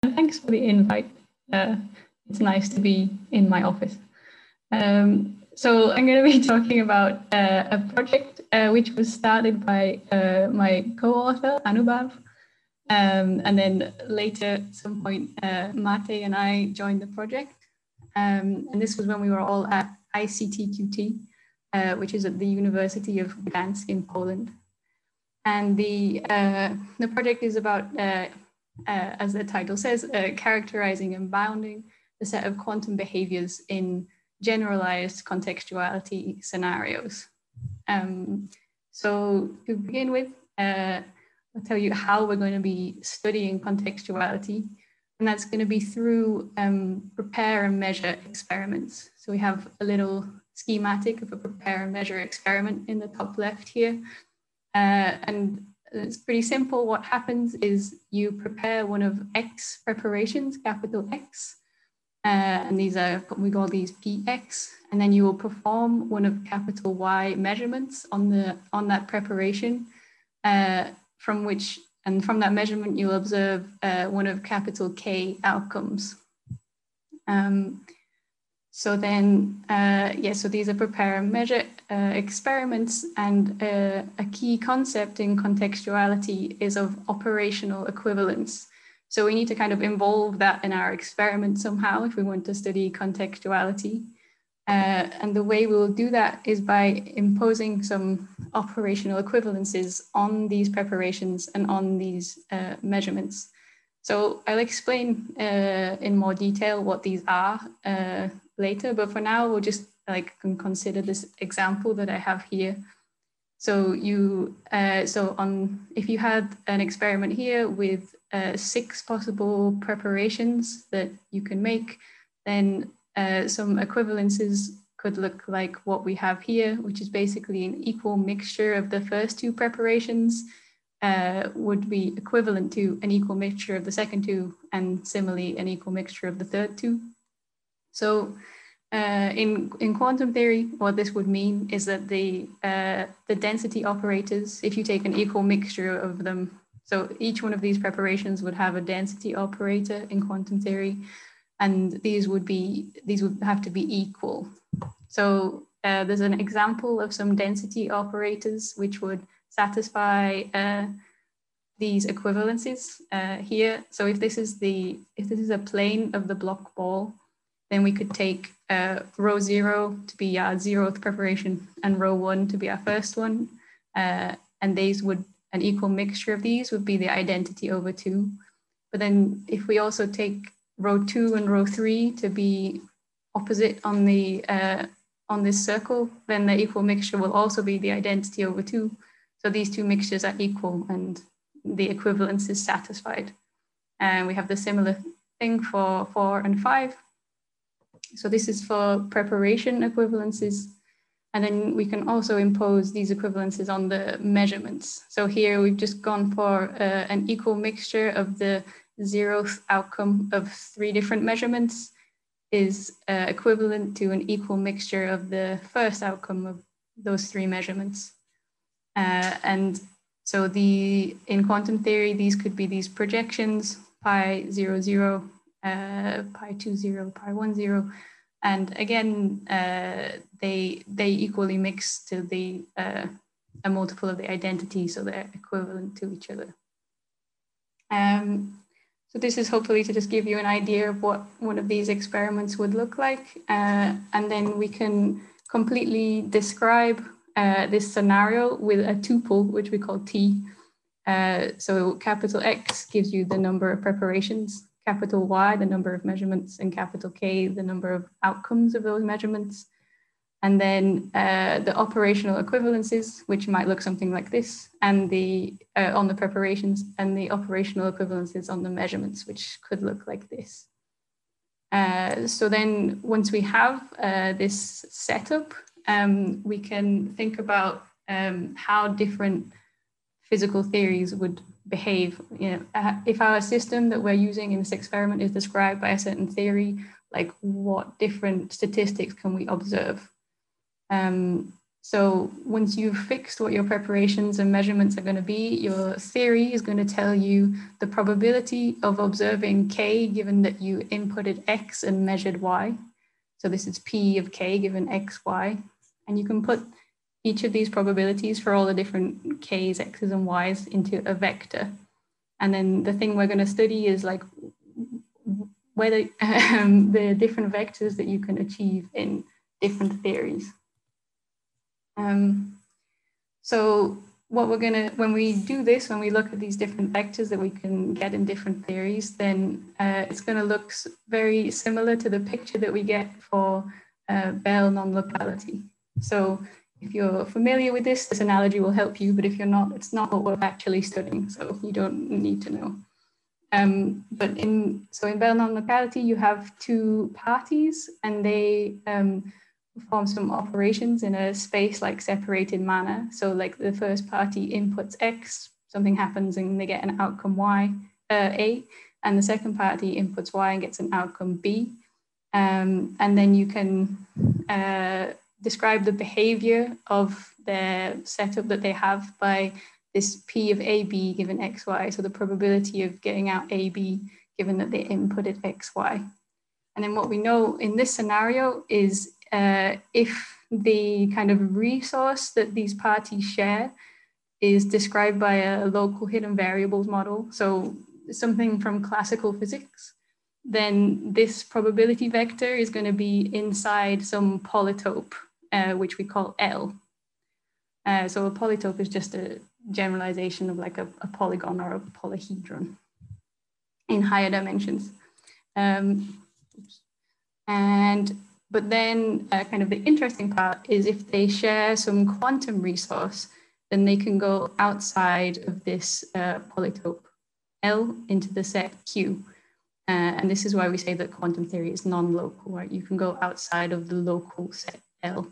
and thanks for the invite. It's nice to be in my office. So I'm going to be talking about a project which was started by my co-author, Anubhav. And then later, at some point, Mate and I joined the project. And this was when we were all at ICTQT, which is at the University of Gdansk in Poland. And the project is about, as the title says, characterizing and bounding the set of quantum behaviors in generalized contextuality scenarios. So to begin with, I'll tell you how we're going to be studying contextuality, and that's going to be through prepare and measure experiments. So we have a little schematic of a prepare and measure experiment in the top left here. And it's pretty simple. What happens is you prepare one of X preparations, capital X, and these are, we call these PX, and then you will perform one of capital Y measurements on that preparation, from that measurement you'll observe one of capital K outcomes. So then, so these are prepare and measure experiments, and a key concept in contextuality is of operational equivalence. So we need to kind of involve that in our experiment somehow if we want to study contextuality. And the way we'll do that is by imposing some operational equivalences on these preparations and on these measurements. So I'll explain in more detail what these are later, but for now we'll just consider this example that I have here. So if you had an experiment here with 6 possible preparations that you can make, then some equivalences could look like what we have here, which is basically an equal mixture of the first 2 preparations would be equivalent to an equal mixture of the second 2, and similarly an equal mixture of the third 2. So in quantum theory, what this would mean is that the density operators, if you take an equal mixture of them, so each one of these preparations would have a density operator in quantum theory, and these would have to be equal. So there's an example of some density operators which would satisfy these equivalences here. So if this is a plane of the block ball, then we could take row 0 to be our 0th preparation and row 1 to be our first one, and these would, an equal mixture of these would be the identity over 2. But then if we also take row 2 and row 3 to be opposite on this circle, then the equal mixture will also be the identity over 2. So these 2 mixtures are equal and the equivalence is satisfied. And we have the similar thing for 4 and 5. So this is for preparation equivalences. And then we can also impose these equivalences on the measurements. So here we've just gone for an equal mixture of the 0th outcome of 3 different measurements is equivalent to an equal mixture of the first outcome of those 3 measurements. And so in quantum theory, these could be these projections, pi 0, 0, pi 2, 0, pi 1, 0. And again, they equally mix to a multiple of the identity, so they're equivalent to each other. So this is hopefully to just give you an idea of what one of these experiments would look like. And then we can completely describe this scenario with a tuple, which we call T. So capital X gives you the number of preparations, capital Y, the number of measurements, and capital K, the number of outcomes of those measurements. And then the operational equivalences, which might look something like this, and on the preparations, and the operational equivalences on the measurements, which could look like this. So then once we have this setup, we can think about how different physical theories would behave. If our system that we're using in this experiment is described by a certain theory, like what different statistics can we observe? So once you've fixed what your preparations and measurements are going to be, your theory is going to tell you the probability of observing K given that you inputted X and measured Y. So this is P of K given X, Y. And you can put each of these probabilities for all the different Ks, Xs, and Ys into a vector. And then the thing we're going to study is like whether the different vectors that you can achieve in different theories. So what we're going to, when we do this, when we look at these different vectors that we can get in different theories, then it's going to look very similar to the picture that we get for Bell non-locality. So if you're familiar with this analogy will help you, but if you're not, it's not what we're actually studying, so you don't need to know. But in Bell non-locality, you have two parties and they perform some operations in a space-like separated manner. So like the first party inputs X, something happens and they get an outcome Y, A, and the second party inputs Y and gets an outcome B. And then you can describe the behavior of their setup that they have by this P of AB given XY, so the probability of getting out AB given that they inputted XY. And then what we know in this scenario is if the kind of resource that these parties share is described by a local hidden variables model, so something from classical physics, then this probability vector is going to be inside some polytope, which we call L. So a polytope is just a generalization of like a polygon or a polyhedron in higher dimensions. But then kind of the interesting part is if they share some quantum resource, then they can go outside of this polytope L into the set Q. And this is why we say that quantum theory is non-local, right? You can go outside of the local set L.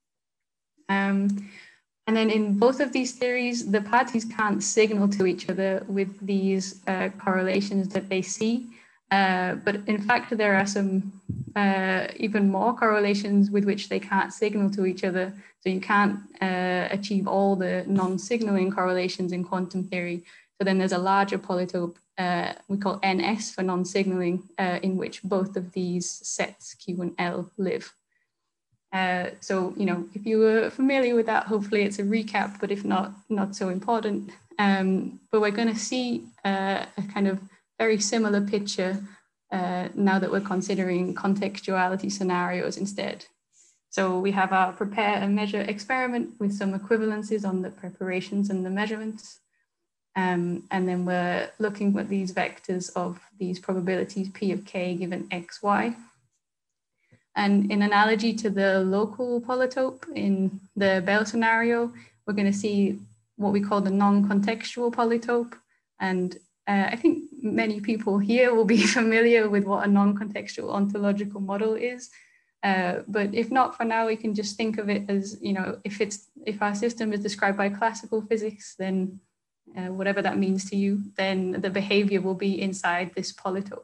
And then in both of these theories, the parties can't signal to each other with these correlations that they see. But in fact, there are some even more correlations with which they can't signal to each other. So you can't achieve all the non-signaling correlations in quantum theory. So then there's a larger polytope we call NS for non-signaling, in which both of these sets Q and L live. So, you know, if you were familiar with that, hopefully it's a recap, but if not, not so important. But we're going to see a kind of very similar picture now that we're considering contextuality scenarios instead. So we have our prepare and measure experiment with some equivalences on the preparations and the measurements. And then we're looking at these vectors of these probabilities P of K given X, Y. And in analogy to the local polytope in the Bell scenario, we're going to see what we call the non-contextual polytope. And I think many people here will be familiar with what a non-contextual ontological model is. But if not, for now, we can just think of it as, you know, if our system is described by classical physics, then whatever that means to you, then the behavior will be inside this polytope.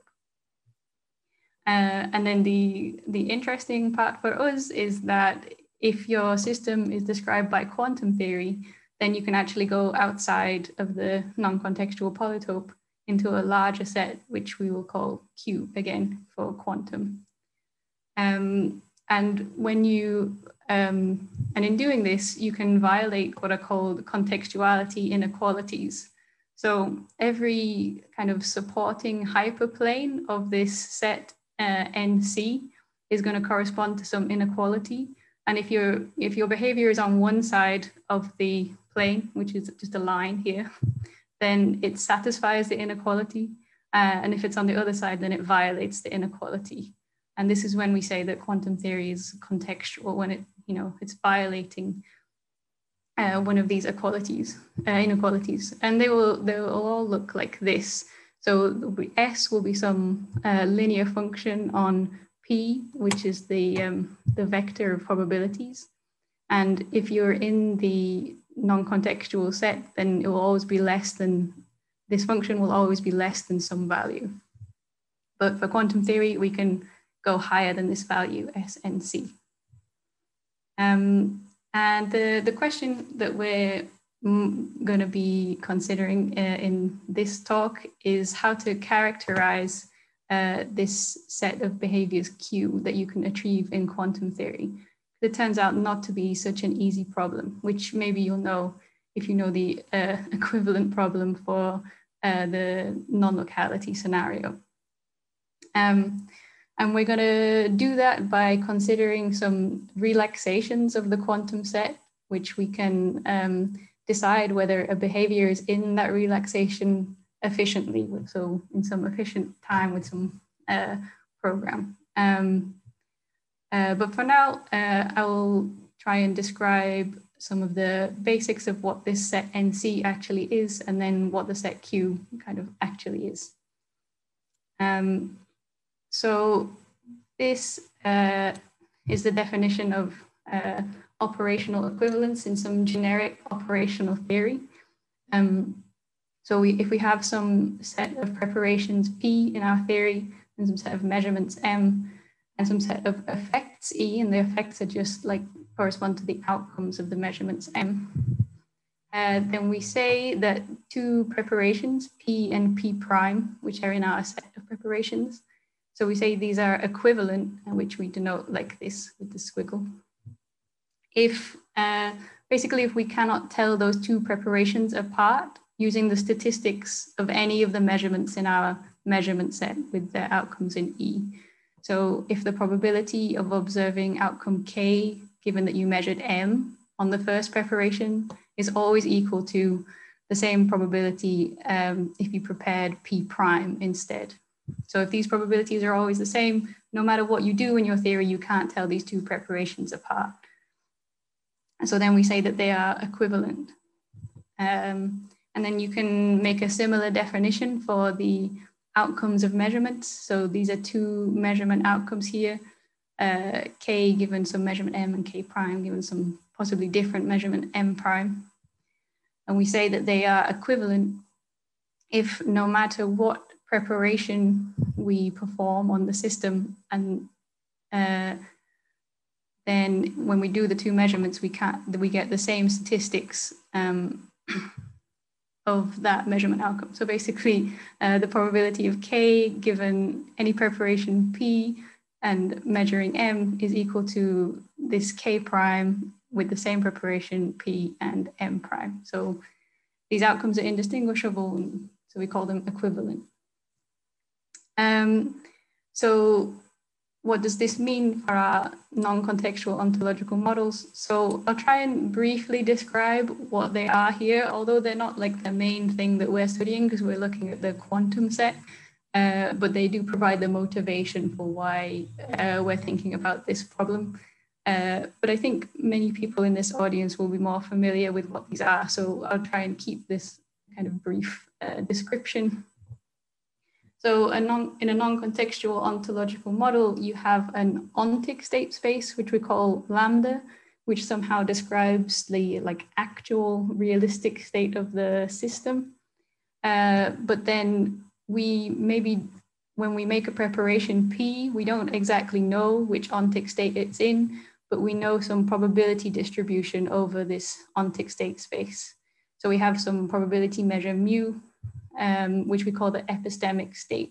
And then the interesting part for us is that if your system is described by quantum theory, then you can actually go outside of the non-contextual polytope into a larger set, which we will call Q again for quantum. And when you, and in doing this, you can violate what are called contextuality inequalities. So every kind of supporting hyperplane of this set NC is going to correspond to some inequality. And if your behavior is on one side of the plane, which is just a line here, then it satisfies the inequality. And if it's on the other side, then it violates the inequality. And this is when we say that quantum theory is contextual, when it, you know, it's violating one of these inequalities. And they will all look like this. So S will be some linear function on P, which is the vector of probabilities. And if you're in the non-contextual set, then it will always be less than, this function will always be less than some value. But for quantum theory, we can go higher than this value, SNC. And And the question that we're going to be considering in this talk is how to characterize this set of behaviors Q that you can achieve in quantum theory. It turns out not to be such an easy problem, which maybe you'll know if you know the equivalent problem for the non-locality scenario. And we're going to do that by considering some relaxations of the quantum set, which we can decide whether a behavior is in that relaxation efficiently, so in some efficient time with some program. But for now, I will try and describe some of the basics of what this set NC actually is, and then what the set Q kind of actually is. So this is the definition of operational equivalence in some generic operational theory. So if we have some set of preparations P in our theory, and some set of measurements M, and some set of effects E, and the effects are just like correspond to the outcomes of the measurements M, then we say that two preparations, P and P prime, which are in our set of preparations, so we say these are equivalent, which we denote like this with the squiggle. If basically, if we cannot tell those two preparations apart using the statistics of any of the measurements in our measurement set with their outcomes in E. So if the probability of observing outcome K, given that you measured M on the first preparation, is always equal to the same probability if you prepared P prime instead. So if these probabilities are always the same, no matter what you do in your theory, you can't tell these two preparations apart. And so then we say that they are equivalent. And then you can make a similar definition for the outcomes of measurements. So these are two measurement outcomes here, K given some measurement M and K prime given some possibly different measurement M prime. And we say that they are equivalent if no matter what preparation we perform on the system, and then when we do the two measurements, we get the same statistics of that measurement outcome. So basically, the probability of K given any preparation P and measuring M is equal to this K prime with the same preparation P and M prime. So these outcomes are indistinguishable, and so we call them equivalent. So what does this mean for our non-contextual ontological models? So I'll try and briefly describe what they are here, although they're not like the main thing that we're studying because we're looking at the quantum set, but they do provide the motivation for why we're thinking about this problem. But I think many people in this audience will be more familiar with what these are. So I'll try and keep this kind of brief description. So in a non-contextual ontological model, you have an ontic state space, which we call lambda, which somehow describes the like actual realistic state of the system. But then when we make a preparation P, we don't exactly know which ontic state it's in, but we know some probability distribution over this ontic state space. So we have some probability measure mu, which we call the epistemic state.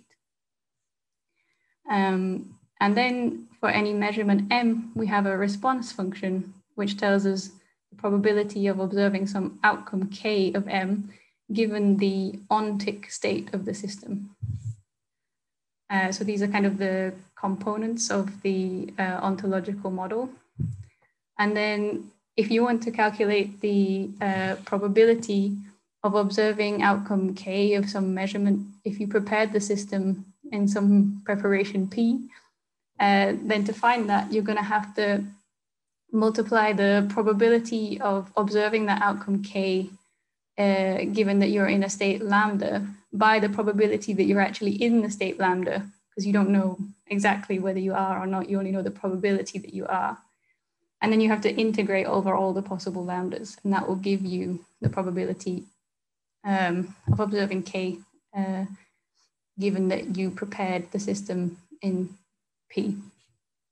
And then for any measurement M, we have a response function, which tells us the probability of observing some outcome K of M, given the ontic state of the system. So these are kind of the components of the ontological model. And then if you want to calculate the probability of observing outcome K of some measurement, if you prepared the system in some preparation P, then to find that, you're going to have to multiply the probability of observing that outcome K, given that you're in a state lambda, by the probability that you're actually in the state lambda, because you don't know exactly whether you are or not, you only know the probability that you are. And then you have to integrate over all the possible lambdas, and that will give you the probability of observing K, given that you prepared the system in P.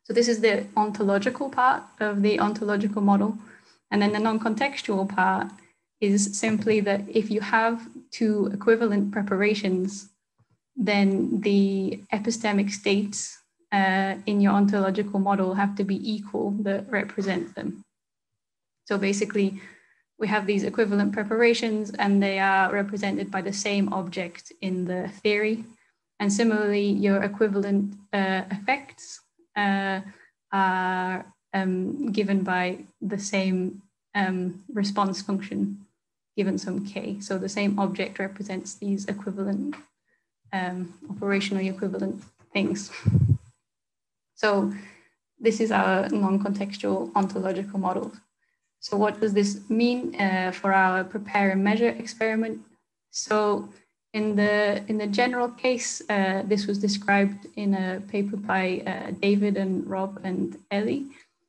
So this is the ontological part of the ontological model. And then the non-contextual part is simply that if you have two equivalent preparations, then the epistemic states in your ontological model have to be equal that represent them. So basically, we have these equivalent preparations and they are represented by the same object in the theory. And similarly, your equivalent effects are given by the same response function given some k. So the same object represents these equivalent, operationally equivalent things. So this is our non-contextual ontological model. So what does this mean for our prepare and measure experiment? So in the general case, this was described in a paper by David and Rob and Ellie.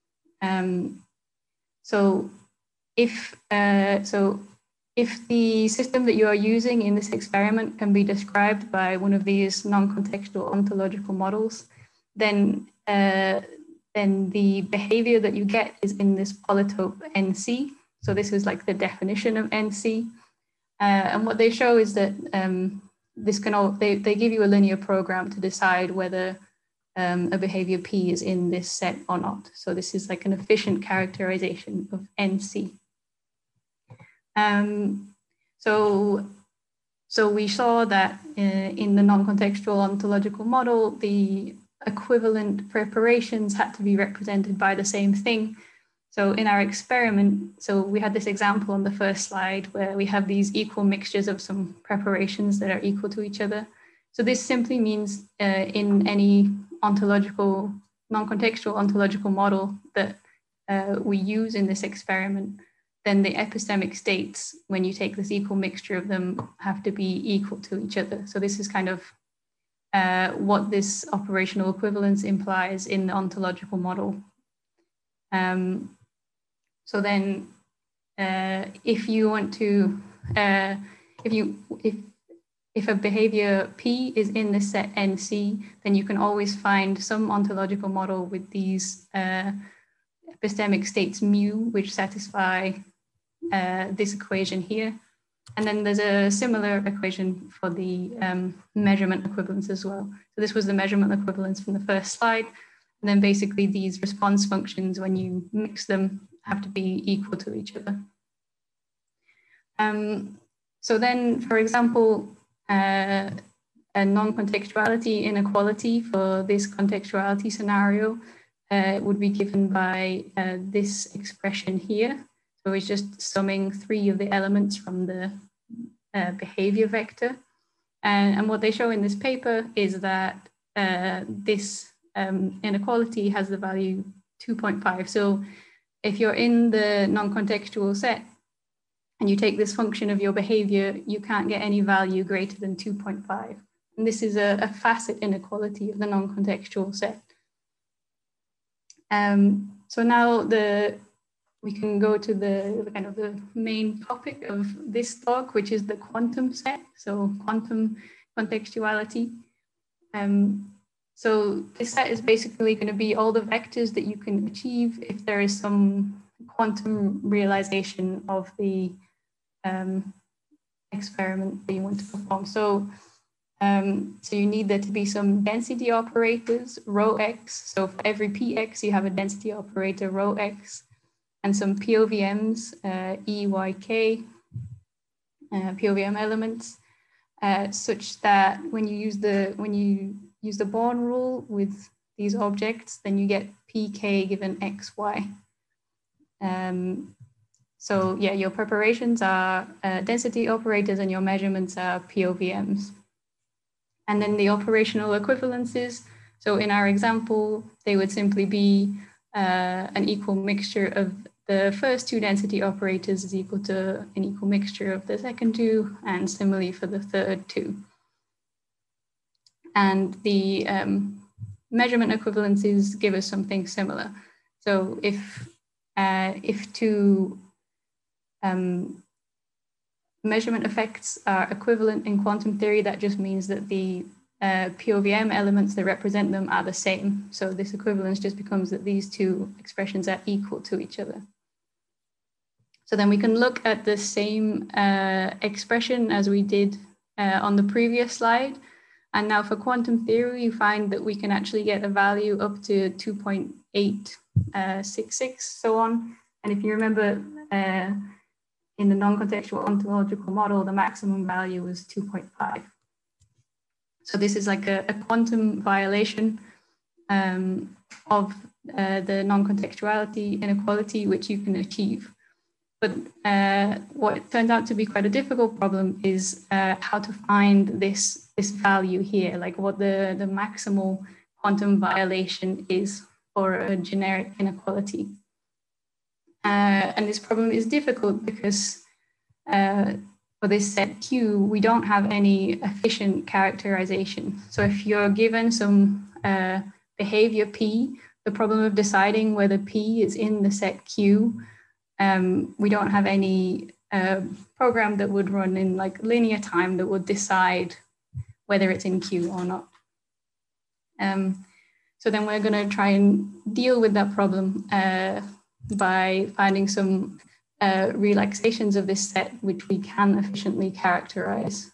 So if the system that you are using in this experiment can be described by one of these non-contextual ontological models, then the behavior that you get is in this polytope NC. So this is like the definition of NC. And what they show is that they give you a linear program to decide whether a behavior P is in this set or not. So this is like an efficient characterization of NC. So we saw that in the non-contextual ontological model, the equivalent preparations had to be represented by the same thing. So in our experiment, so we had this example on the first slide where we have these equal mixtures of some preparations that are equal to each other. So this simply means in any ontological, non-contextual ontological model that we use in this experiment, then the epistemic states, when you take this equal mixture of them, have to be equal to each other. So this is kind of what this operational equivalence implies in the ontological model. So then if you want to, if a behavior P is in the set NC, then you can always find some ontological model with these epistemic states mu, which satisfy this equation here. And then there's a similar equation for the measurement equivalence as well. So this was the measurement equivalence from the first slide. And then basically these response functions, when you mix them, have to be equal to each other. So then, for example, a non-contextuality inequality for this contextuality scenario would be given by this expression here. So it's just summing 3 of the elements from the behavior vector. And what they show in this paper is that this inequality has the value 2.5. So if you're in the non-contextual set and you take this function of your behavior, you can't get any value greater than 2.5. And this is a facet inequality of the non-contextual set. So now we can go to the kind of the main topic of this talk, which is the quantum set, so quantum contextuality. So this set is basically going to be all the vectors that you can achieve if there is some quantum realization of the experiment that you want to perform. So you need there to be some density operators, rho x. So for every px, you have a density operator, rho x, and some POVMs, EYK, POVM elements, such that when you use the Born rule with these objects, then you get pk given xy. So yeah, your preparations are density operators and your measurements are POVMs. And then the operational equivalences. So in our example, they would simply be an equal mixture of the first 2 density operators is equal to an equal mixture of the second 2, and similarly for the third 2. And the measurement equivalences give us something similar. So if 2 measurement effects are equivalent in quantum theory, that just means that the POVM elements that represent them are the same. So this equivalence just becomes that these two expressions are equal to each other. So then we can look at the same expression as we did on the previous slide. And now for quantum theory, you find that we can actually get a value up to 2.866, so on. And if you remember, in the non-contextual ontological model, the maximum value was 2.5. So this is like a quantum violation of the non-contextuality inequality, which you can achieve. But what turned out to be quite a difficult problem is how to find this value here, like what the maximal quantum violation is for a generic inequality. And this problem is difficult because for this set Q, we don't have any efficient characterization. So if you're given some behavior P, the problem of deciding whether P is in the set Q, we don't have any program that would run in like linear time that would decide whether it's in Q or not. So then we're going to try and deal with that problem by finding some relaxations of this set, which we can efficiently characterize.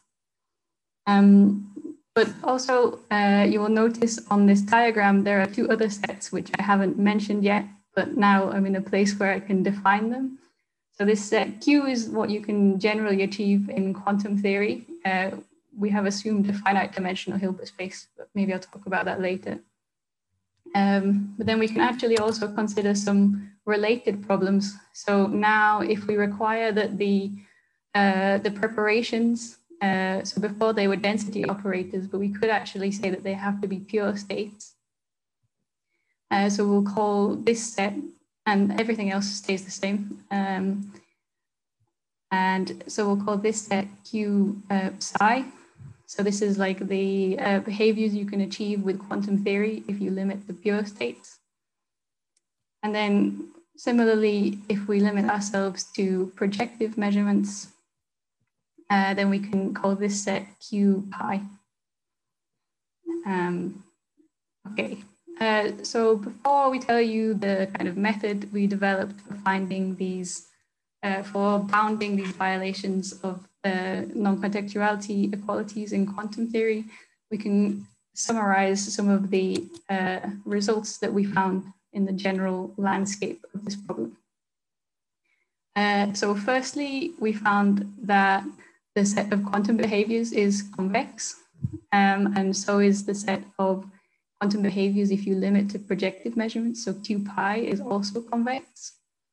But also, you will notice on this diagram, there are two other sets, which I haven't mentioned yet, but now I'm in a place where I can define them. So this set Q is what you can generally achieve in quantum theory. We have assumed a finite dimensional Hilbert space, but maybe I'll talk about that later. But then we can actually also consider some related problems. So now if we require that the preparations, so before they were density operators, but we could actually say that they have to be pure states. So we'll call this set, and everything else stays the same. And so we'll call this set Q psi. So this is like the behaviors you can achieve with quantum theory if you limit the pure states. And then similarly, if we limit ourselves to projective measurements, then we can call this set Q pi. Okay. So before we tell you the kind of method we developed for finding these, for bounding these violations of non-contextuality equalities in quantum theory, we can summarize some of the results that we found in the general landscape of this problem. So firstly, we found that the set of quantum behaviors is convex, and so is the set of quantum behaviors if you limit to projective measurements. So Q pi is also convex.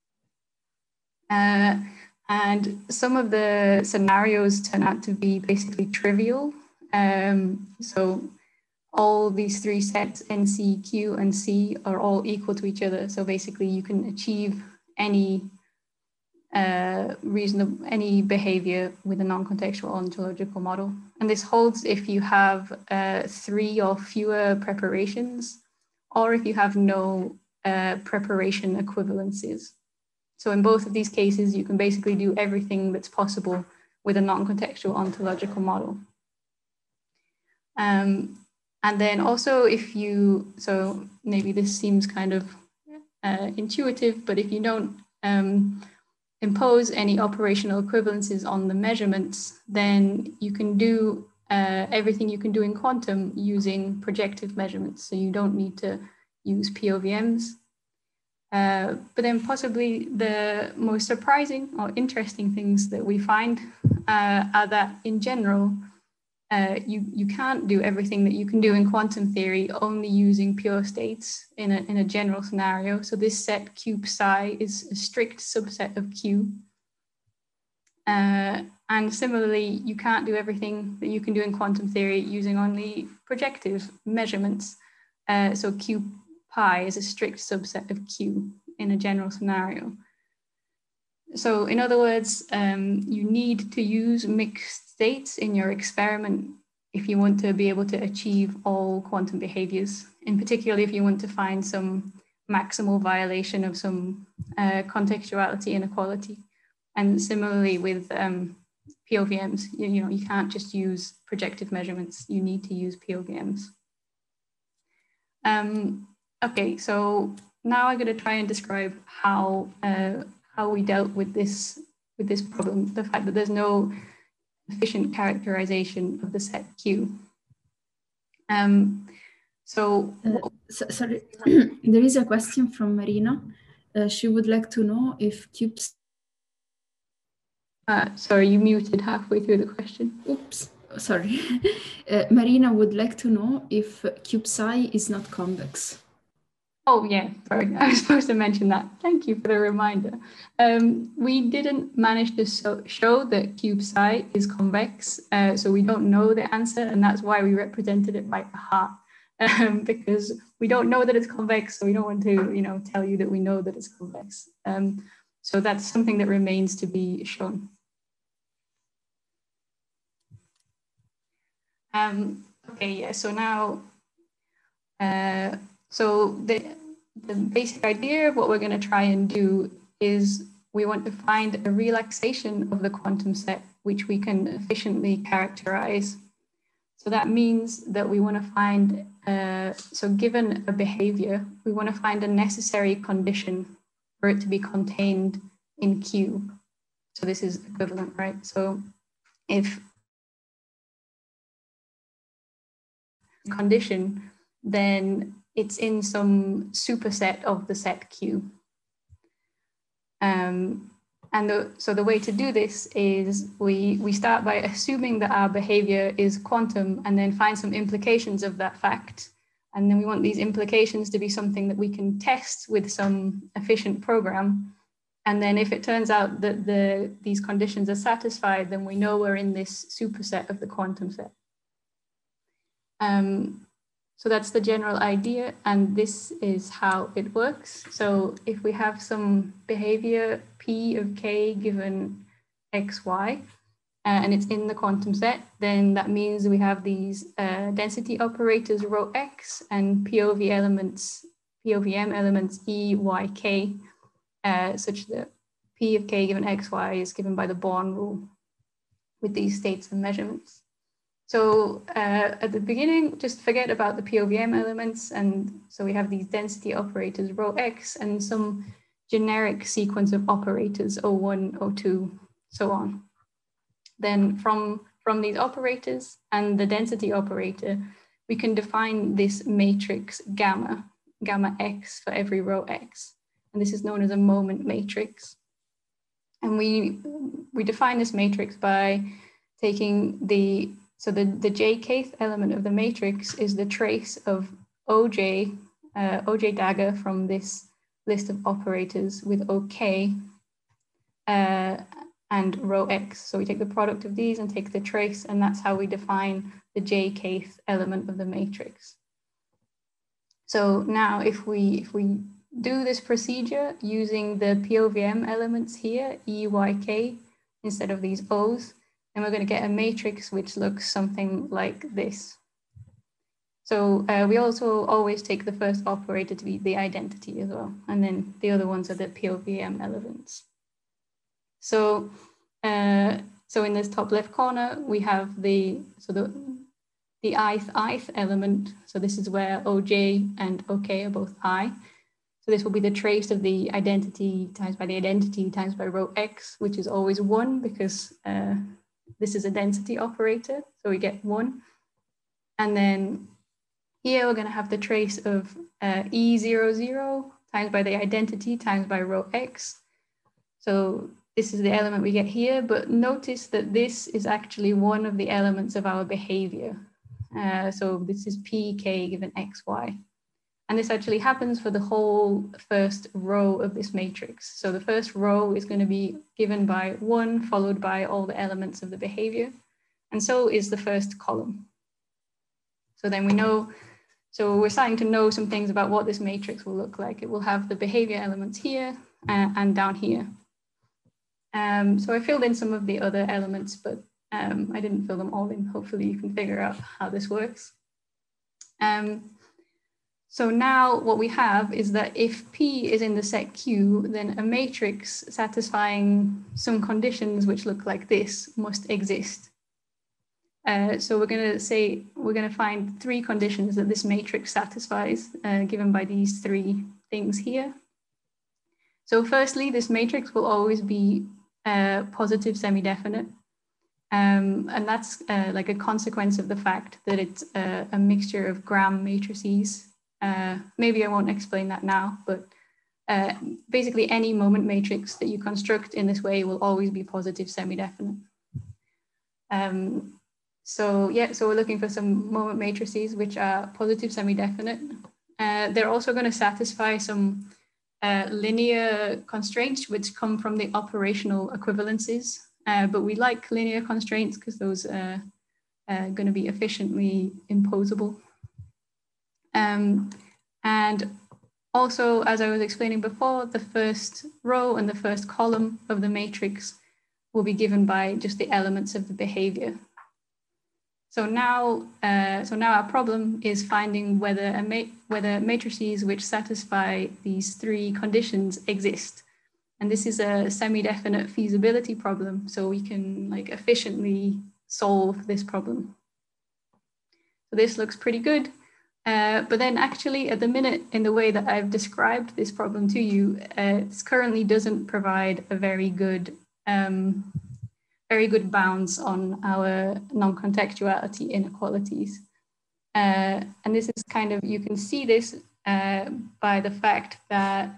And some of the scenarios turn out to be basically trivial. So all these three sets, NC, Q, and C, are all equal to each other. So basically you can achieve any any behavior with a non-contextual ontological model. And this holds if you have 3 or fewer preparations, or if you have no preparation equivalences. So in both of these cases, you can basically do everything that's possible with a non-contextual ontological model. And then also if you, so maybe this seems kind of intuitive, but if you don't impose any operational equivalences on the measurements, then you can do everything you can do in quantum using projective measurements. So you don't need to use POVMs. But then possibly the most surprising or interesting things that we find are that in general, you can't do everything that you can do in quantum theory only using pure states in a general scenario. So this set Q psi is a strict subset of Q. And similarly, you can't do everything that you can do in quantum theory using only projective measurements. So Q pi is a strict subset of Q in a general scenario. So in other words, you need to use mixed states in your experiment if you want to be able to achieve all quantum behaviors, in particular if you want to find some maximal violation of some contextuality inequality. And similarly with POVMs. You know, you can't just use projective measurements. You need to use POVMs. Okay, so now I'm going to try and describe how we dealt with this problem, the fact that there's no efficient characterization of the set Q. Sorry, there is a question from Marina. She would like to know if cubes. Sorry, you muted halfway through the question. Oops, sorry. Marina would like to know if cube psi is not convex. Oh yeah, sorry, I was supposed to mention that. Thank you for the reminder. We didn't manage to show that cube psi is convex, so we don't know the answer, and that's why we represented it by a heart, because we don't know that it's convex, so we don't want to, you know, tell you that we know that it's convex. So that's something that remains to be shown. Okay, yeah, so now, so the basic idea of what we're going to try and do is we want to find a relaxation of the quantum set, which we can efficiently characterize. So that means that we want to find, so given a behavior, we want to find a necessary condition for it to be contained in Q. So this is equivalent, right? So if condition, then it's in some superset of the set Q. So the way to do this is we start by assuming that our behavior is quantum and then find some implications of that fact. And then we want these implications to be something that we can test with some efficient program. And then if it turns out that these conditions are satisfied, then we know we're in this superset of the quantum set. So that's the general idea, and this is how it works. So if we have some behavior P of K given X, Y, and it's in the quantum set, then that means we have these density operators rho X and POVM elements E, Y, K, such that P of K given X, Y is given by the Born rule with these states and measurements. So at the beginning, just forget about the POVM elements. And so we have these density operators, rho X, and some generic sequence of operators, O1, O2, so on. Then from these operators and the density operator, we can define this matrix gamma X for every rho X. And this is known as a moment matrix. And we define this matrix by taking so the jkth element of the matrix is the trace of OJ dagger from this list of operators with OK and rho X. So we take the product of these and take the trace, and that's how we define the jkth element of the matrix. So now if we do this procedure using the POVM elements here, E, Y, K, instead of these O's, and we're going to get a matrix which looks something like this. So we also always take the first operator to be the identity as well. And then the other ones are the POVM elements. So, so in this top left corner, we have the ith element. So this is where OJ and OK are both I. So this will be the trace of the identity times by the identity times by rho X, which is always 1 because this is a density operator, so we get 1. And then here we're going to have the trace of E00 times by the identity times by rho X. So this is the element we get here, but notice that this is actually one of the elements of our behavior. So this is PK given XY. And this actually happens for the whole first row of this matrix. So the first row is going to be given by 1, followed by all the elements of the behavior. And so is the first column. So then we know, so we're starting to know some things about what this matrix will look like. It will have the behavior elements here and down here. So I filled in some of the other elements, but I didn't fill them all in. Hopefully you can figure out how this works. So now what we have is that if P is in the set Q, then a matrix satisfying some conditions which look like this must exist. So we're going to find three conditions that this matrix satisfies, given by these three things here. So firstly, this matrix will always be positive semi-definite. And that's like a consequence of the fact that it's a mixture of Gram matrices. Maybe I won't explain that now, but basically any moment matrix that you construct in this way will always be positive semi-definite. So we're looking for some moment matrices which are positive semi-definite. They're also going to satisfy some linear constraints which come from the operational equivalences. But we like linear constraints because those are going to be efficiently imposable. And also, as I was explaining before, the first row and the first column of the matrix will be given by just the elements of the behavior. So now our problem is finding whether matrices which satisfy these three conditions exist. And this is a semi-definite feasibility problem, so we can like efficiently solve this problem. So this looks pretty good. But then actually at the minute, in the way that I've described this problem to you, it currently doesn't provide a very good bounds on our non-contextuality inequalities. And this is kind of, you can see this by the fact that,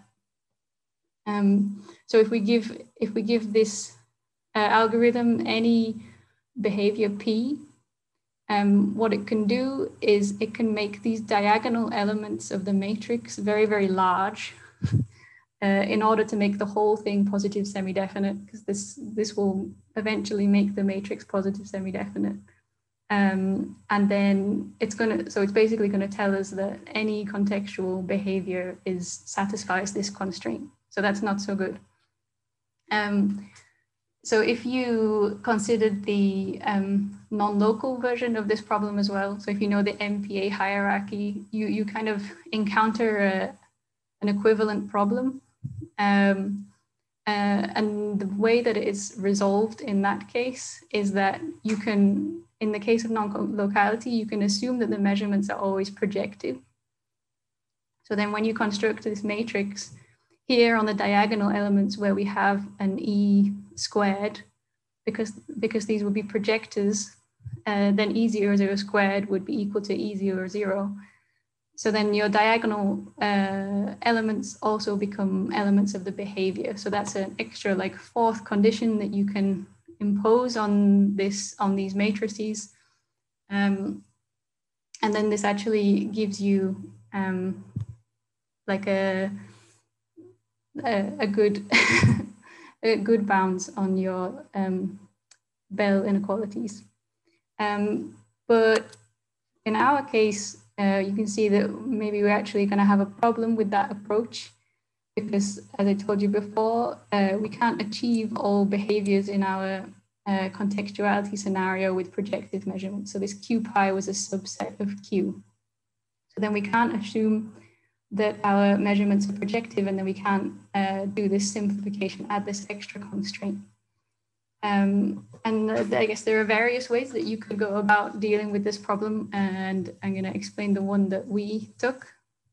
so if we give this algorithm any behavior P, what it can do is it can make these diagonal elements of the matrix very, very large in order to make the whole thing positive semi-definite, because this will eventually make the matrix positive semi-definite. And then it's basically going to tell us that any contextual behavior satisfies this constraint. So that's not so good. So if you considered the non-local version of this problem as well, so if you know the MPA hierarchy, you kind of encounter an equivalent problem. And the way that it is resolved in that case is that you can, in the case of non-locality, you can assume that the measurements are always projective. So then when you construct this matrix, here on the diagonal elements where we have an E squared, because these would be projectors, then E00 squared would be equal to E00. So then your diagonal elements also become elements of the behavior. So that's an extra like fourth condition that you can impose on these matrices. And then this actually gives you like a good a good bounds on your Bell inequalities. But in our case, you can see that maybe we're actually going to have a problem with that approach, because as I told you before, we can't achieve all behaviors in our contextuality scenario with projective measurements. So this Q pi was a subset of Q. So then we can't assume that our measurements are projective, and then we can't do this simplification, add this extra constraint. And I guess there are various ways that you could go about dealing with this problem, and I'm going to explain the one that we took.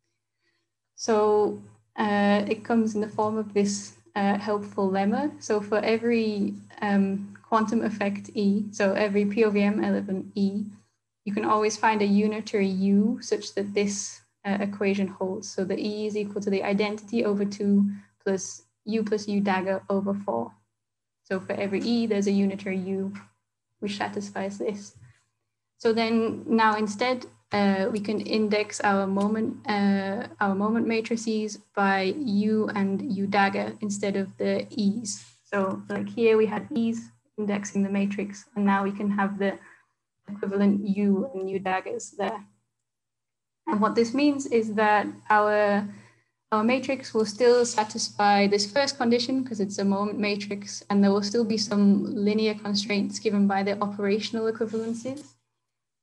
So it comes in the form of this helpful lemma. So for every quantum effect E, so every POVM element E, you can always find a unitary U such that this equation holds. So the E is equal to the identity over 2 plus U dagger over 4. So for every E, there's a unitary U which satisfies this. So then now instead, we can index our moment matrices by U and U dagger instead of the E's. So like here we had E's indexing the matrix, and now we can have the equivalent U and U daggers there. And what this means is that our matrix will still satisfy this first condition because it's a moment matrix, and there will still be some linear constraints given by the operational equivalences.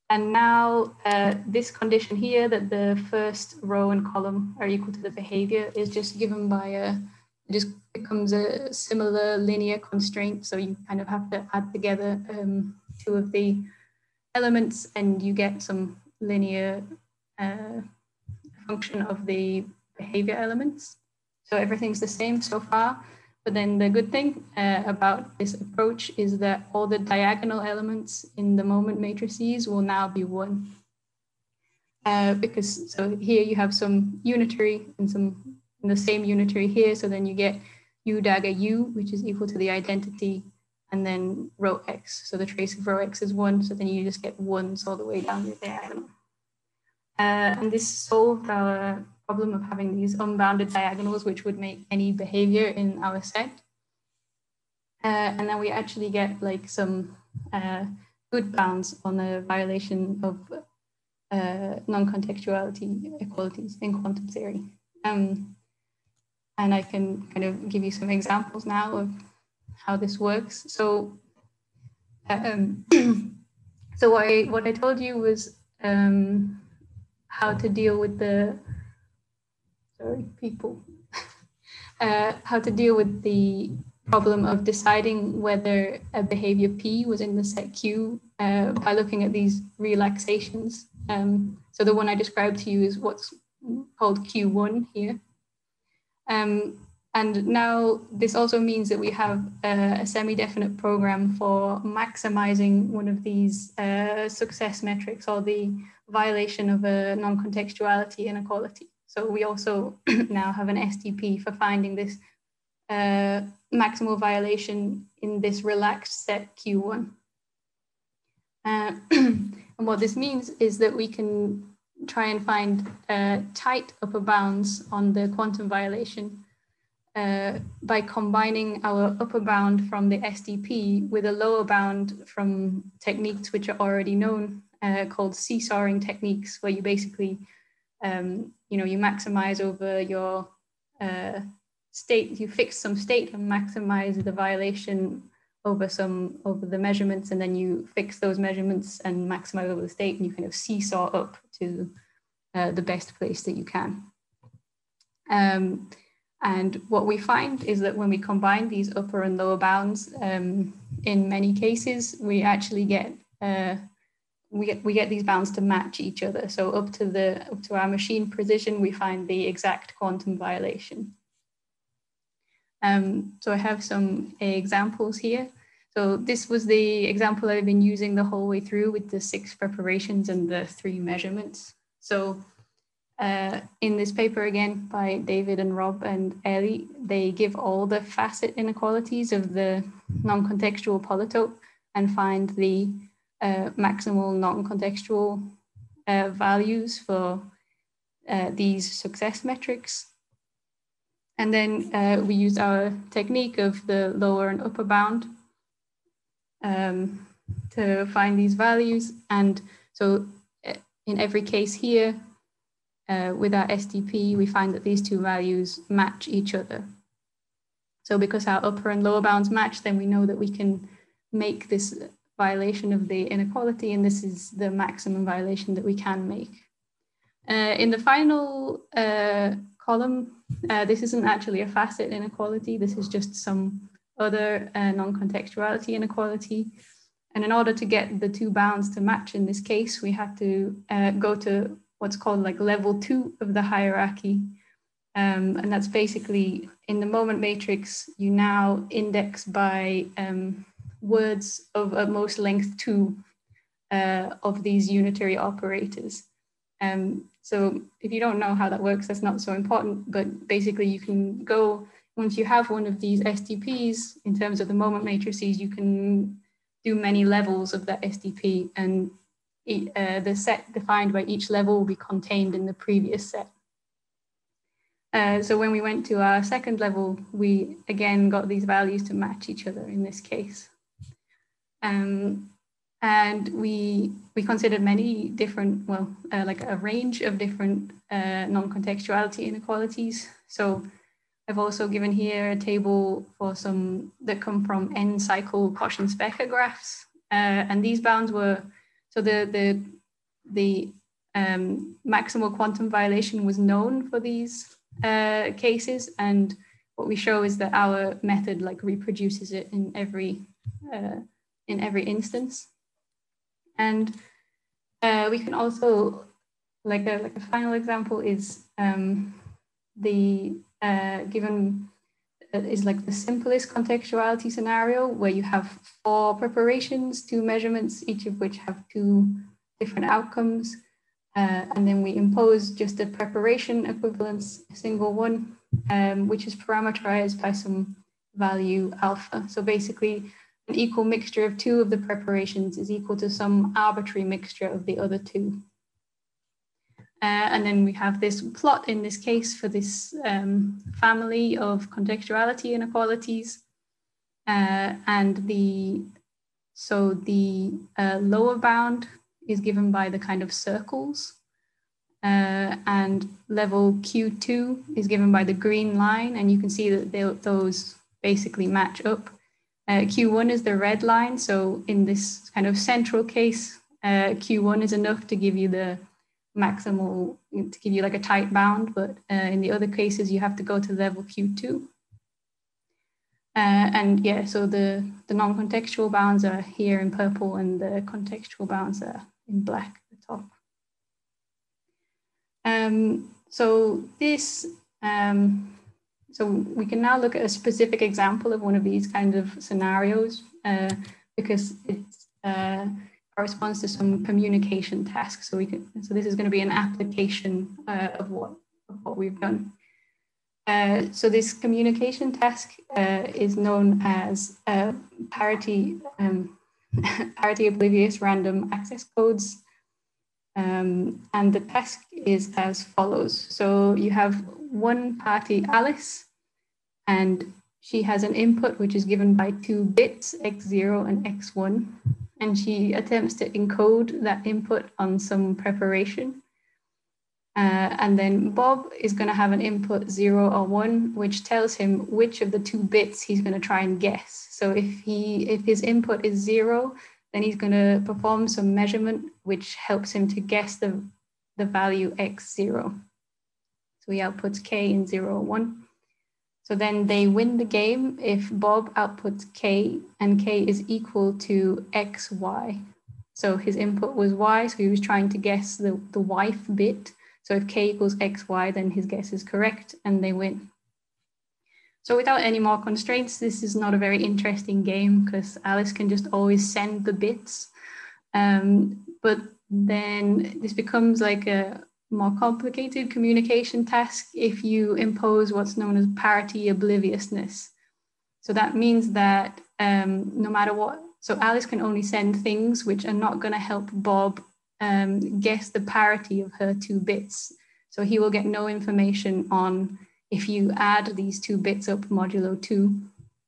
And now this condition here, that the first row and column are equal to the behavior, is just given by it just becomes a similar linear constraint. So you kind of have to add together two of the elements and you get some linear function of the behavior elements. So everything's the same so far. But then the good thing about this approach is that all the diagonal elements in the moment matrices will now be 1. Because so here you have some unitary and some in the same unitary here. So then you get u dagger u, which is equal to the identity, and then row x. So the trace of row x is 1. So then you just get 1s all the way down the diagonal. And this solved our problem of having these unbounded diagonals, which would make any behavior in our set. And then we actually get like some good bounds on the violation of non-contextuality equalities in quantum theory. And I can kind of give you some examples now of how this works. So, so what I told you was how to deal with the, how to deal with the problem of deciding whether a behavior P was in the set Q by looking at these relaxations. So the one I described to you is what's called Q1 here. And now this also means that we have a semi-definite program for maximizing one of these success metrics, or the violation of a non-contextuality inequality. So we also now have an STP for finding this maximal violation in this relaxed set Q1. And what this means is that we can try and find tight upper bounds on the quantum violation by combining our upper bound from the STP with a lower bound from techniques which are already known, called seesawing techniques, where you basically, you maximize over your state, you fix some state and maximize the violation over the measurements, and then you fix those measurements and maximize over the state, and you kind of seesaw up to the best place that you can. And what we find is that when we combine these upper and lower bounds, in many cases, we actually get we get these bounds to match each other. So up to our machine precision, we find the exact quantum violation. So I have some examples here. So this was the example I've been using the whole way through with the 6 preparations and the 3 measurements. So in this paper again by David and Rob and Ellie, they give all the facet inequalities of the non-contextual polytope and find the maximal non-contextual values for these success metrics. And then we used our technique of the lower and upper bound to find these values. And so in every case here, with our STP, we find that these 2 values match each other. So because our upper and lower bounds match, then we know that we can make this violation of the inequality, and this is the maximum violation that we can make. In the final column, this isn't actually a facet inequality. This is just some other non-contextuality inequality. And in order to get the 2 bounds to match in this case, we had to go to what's called like level 2 of the hierarchy. And that's basically in the moment matrix, you now index by words of at most length 2 of these unitary operators. So if you don't know how that works, that's not so important, but basically you can go, once you have one of these STPs, in terms of the moment matrices, you can do many levels of that STP, and the set defined by each level will be contained in the previous set. So when we went to our second level, we again got these values to match each other in this case. And we considered many different, like a range of different non-contextuality inequalities. So I've also given here a table for some that come from n-cycle Cauchy-Specker graphs. And these bounds were, so the the maximal quantum violation was known for these cases, and what we show is that our method like reproduces it in every instance. And we can also, like a final example is given is like the simplest contextuality scenario, where you have 4 preparations, 2 measurements, each of which have 2 different outcomes. And then we impose just a preparation equivalence, a single one, which is parameterized by some value alpha. So basically, an equal mixture of 2 of the preparations is equal to some arbitrary mixture of the other 2. And then we have this plot in this case for this family of contextuality inequalities. And the lower bound is given by the kind of circles. And level Q2 is given by the green line. And you can see that those basically match up. Q1 is the red line. So in this kind of central case, Q1 is enough to give you the maximal, to give you like a tight bound, but in the other cases you have to go to level Q2. And yeah, so the non-contextual bounds are here in purple and the contextual bounds are in black at the top. So we can now look at a specific example of one of these kind of scenarios because it corresponds to some communication tasks. So this is going to be an application of what we've done. So this communication task is known as parity oblivious random access codes. And the task is as follows. So you have one party, Alice, and she has an input which is given by 2 bits, x0 and x1. And she attempts to encode that input on some preparation. And then Bob is going to have an input 0 or 1, which tells him which of the 2 bits he's going to try and guess. So if his input is 0, then he's going to perform some measurement which helps him to guess the value x0. So he outputs k in 0 or 1. So then they win the game if Bob outputs k and k is equal to xy. So his input was y, so he was trying to guess the yth bit. So if k equals xy, then his guess is correct and they win. So without any more constraints, this is not a very interesting game because Alice can just always send the bits. But then this becomes like a more complicated communication task if you impose what's known as parity obliviousness. So that means that no matter what, so Alice can only send things which are not going to help Bob guess the parity of her 2 bits. So he will get no information on if you add these 2 bits up modulo 2.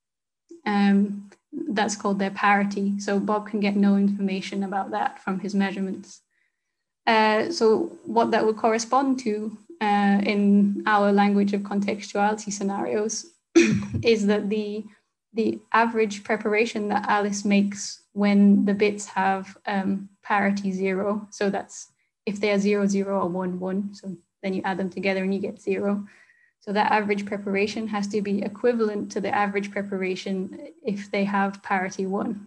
That's called their parity. So Bob can get no information about that from his measurements. So what that would correspond to in our language of contextuality scenarios is that the average preparation that Alice makes when the bits have parity 0, so that's if they are 0, 0 or 1, 1, so then you add them together and you get 0. So that average preparation has to be equivalent to the average preparation if they have parity 1.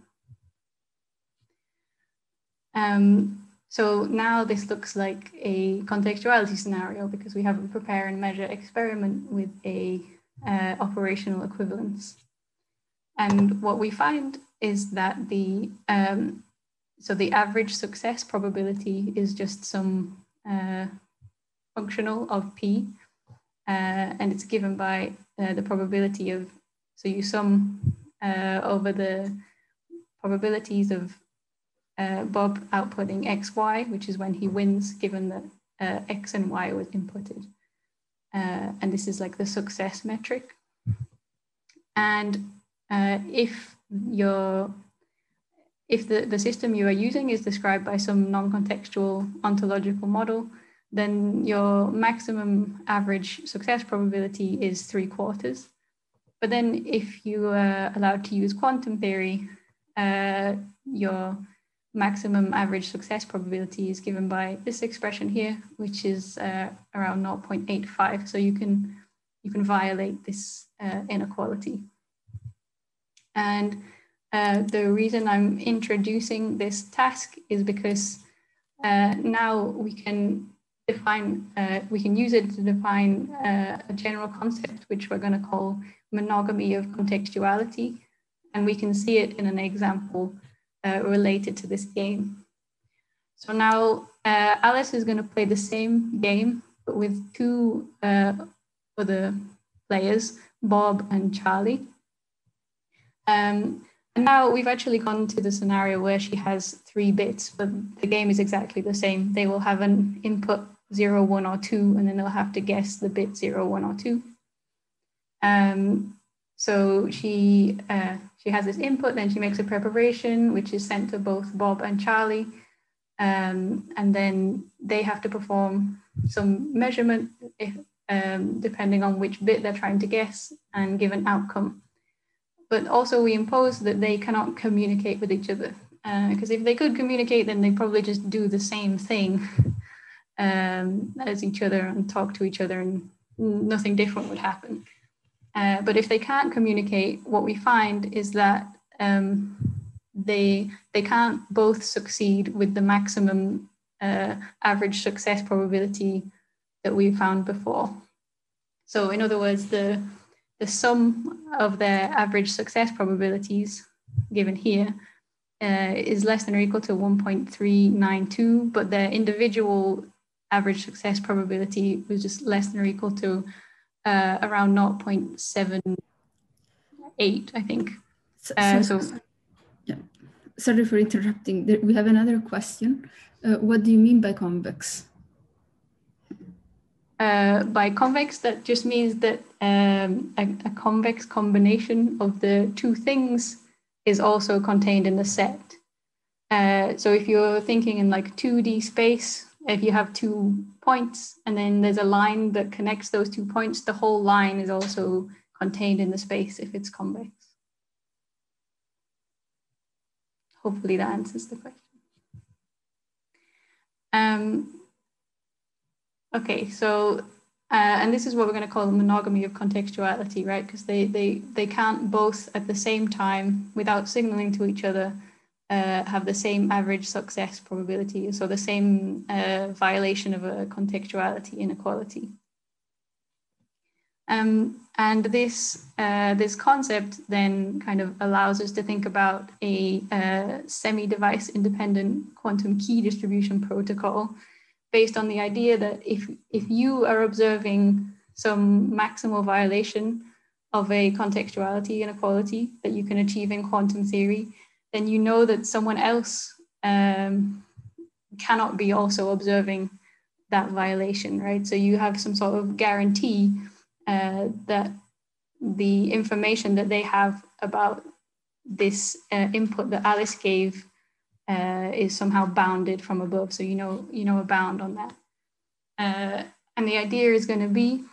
So now this looks like a contextuality scenario because we have a prepare and measure experiment with a operational equivalence. And what we find is that the average success probability is just some functional of p, and it's given by the probability of, so you sum over the probabilities of Bob outputting xy, which is when he wins, given that x and y was inputted. And this is like the success metric. And if the system you are using is described by some non-contextual ontological model, then your maximum average success probability is 3/4. But then if you are allowed to use quantum theory, your maximum average success probability is given by this expression here, which is around 0.85. So you can violate this inequality. And the reason I'm introducing this task is because now we can use it to define a general concept, which we're going to call monogamy of contextuality. And we can see it in an example related to this game. So now Alice is going to play the same game, but with two other players, Bob and Charlie. And now we've actually gone to the scenario where she has 3 bits, but the game is exactly the same. They will have an input 0, 1, or 2, and then they'll have to guess the bit 0, 1, or 2. So she has this input, then she makes a preparation, which is sent to both Bob and Charlie. And then they have to perform some measurement depending on which bit they're trying to guess and give an outcome. But also we impose that they cannot communicate with each other. Because if they could communicate, then they'd probably just do the same thing as each other and talk to each other, and nothing different would happen. But if they can't communicate, what we find is that they can't both succeed with the maximum average success probability that we found before. So in other words, the sum of their average success probabilities given here is less than or equal to 1.392, but their individual average success probability was just less than or equal to around 0.78, I think. Yeah. Sorry for interrupting. We have another question. What do you mean by convex? By convex, that just means that a convex combination of the two things is also contained in the set. So if you're thinking in like 2D space, if you have 2 points and then there's a line that connects those 2 points, the whole line is also contained in the space if it's convex. Hopefully that answers the question. Okay, so, and this is what we're going to call the monogamy of contextuality, right? Because they can't both at the same time, without signaling to each other, have the same average success probability, so the same violation of a contextuality inequality. And this concept then kind of allows us to think about a semi-device independent quantum key distribution protocol based on the idea that if you are observing some maximal violation of a contextuality inequality that you can achieve in quantum theory, then you know that someone else cannot be also observing that violation, right? So you have some sort of guarantee that the information that they have about this input that Alice gave is somehow bounded from above. So you know a bound on that. And the idea is going to be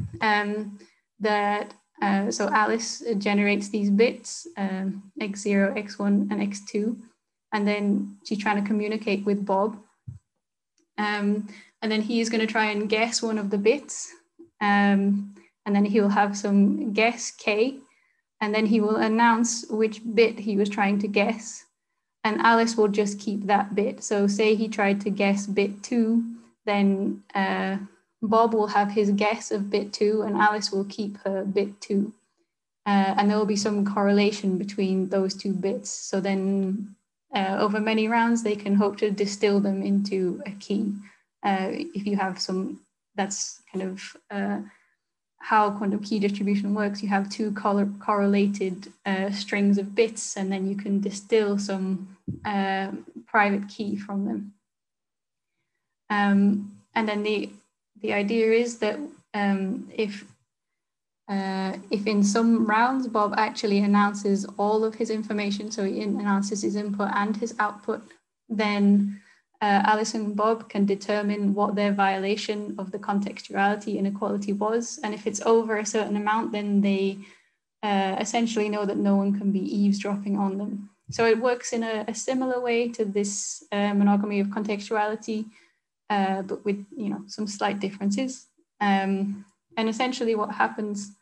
that so Alice generates these bits, x0, x1, and x2, and then she's trying to communicate with Bob. And then he is going to try and guess one of the bits, and then he'll have some guess k, and then he will announce which bit he was trying to guess, and Alice will just keep that bit. So say he tried to guess bit 2, then Bob will have his guess of bit 2 and Alice will keep her bit 2. And there will be some correlation between those 2 bits. So then over many rounds, they can hope to distill them into a key. If you have some, that's kind of how quantum key distribution works. You have 2 correlated strings of bits, and then you can distill some private key from them. And then the idea is that if in some rounds Bob actually announces all of his information, so he announces his input and his output, then Alice and Bob can determine what their violation of the contextuality inequality was. And if it's over a certain amount, then they essentially know that no one can be eavesdropping on them. So it works in a similar way to this monogamy of contextuality, but with some slight differences. And essentially what happens,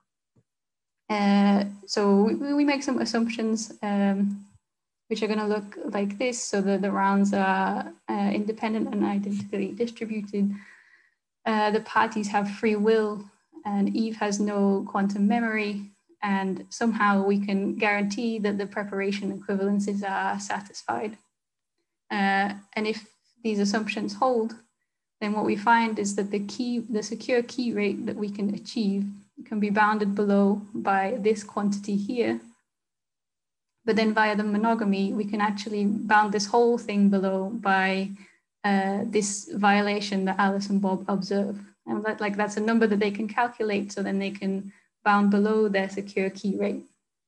so we make some assumptions which are going to look like this. So the rounds are independent and identically distributed. The parties have free will, and Eve has no quantum memory, and somehow we can guarantee that the preparation equivalences are satisfied. And if these assumptions hold, then what we find is that the secure key rate that we can achieve can be bounded below by this quantity here. But then via the monogamy, we can actually bound this whole thing below by this violation that Alice and Bob observe. And that's a number that they can calculate, so then they can bound below their secure key rate.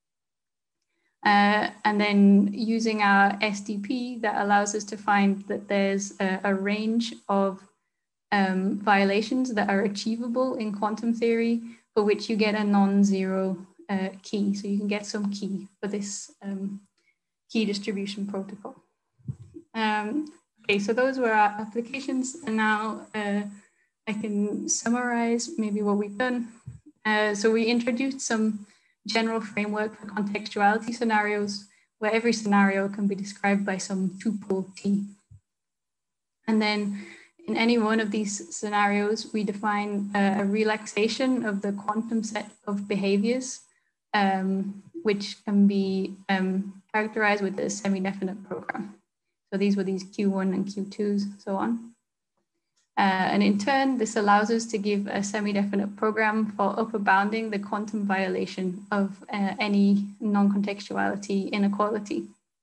And then using our SDP, that allows us to find that there's a range of violations that are achievable in quantum theory, for which you get a non-zero key. So you can get some key for this key distribution protocol. Okay, so those were our applications. And now I can summarize maybe what we've done. So we introduced some general framework for contextuality scenarios, where every scenario can be described by some tuple T. And then in any one of these scenarios, we define a relaxation of the quantum set of behaviors, which can be characterized with a semi-definite program. So these were these Q1 and Q2s, so on. And in turn, this allows us to give a semi-definite program for upper bounding the quantum violation of any non-contextuality inequality.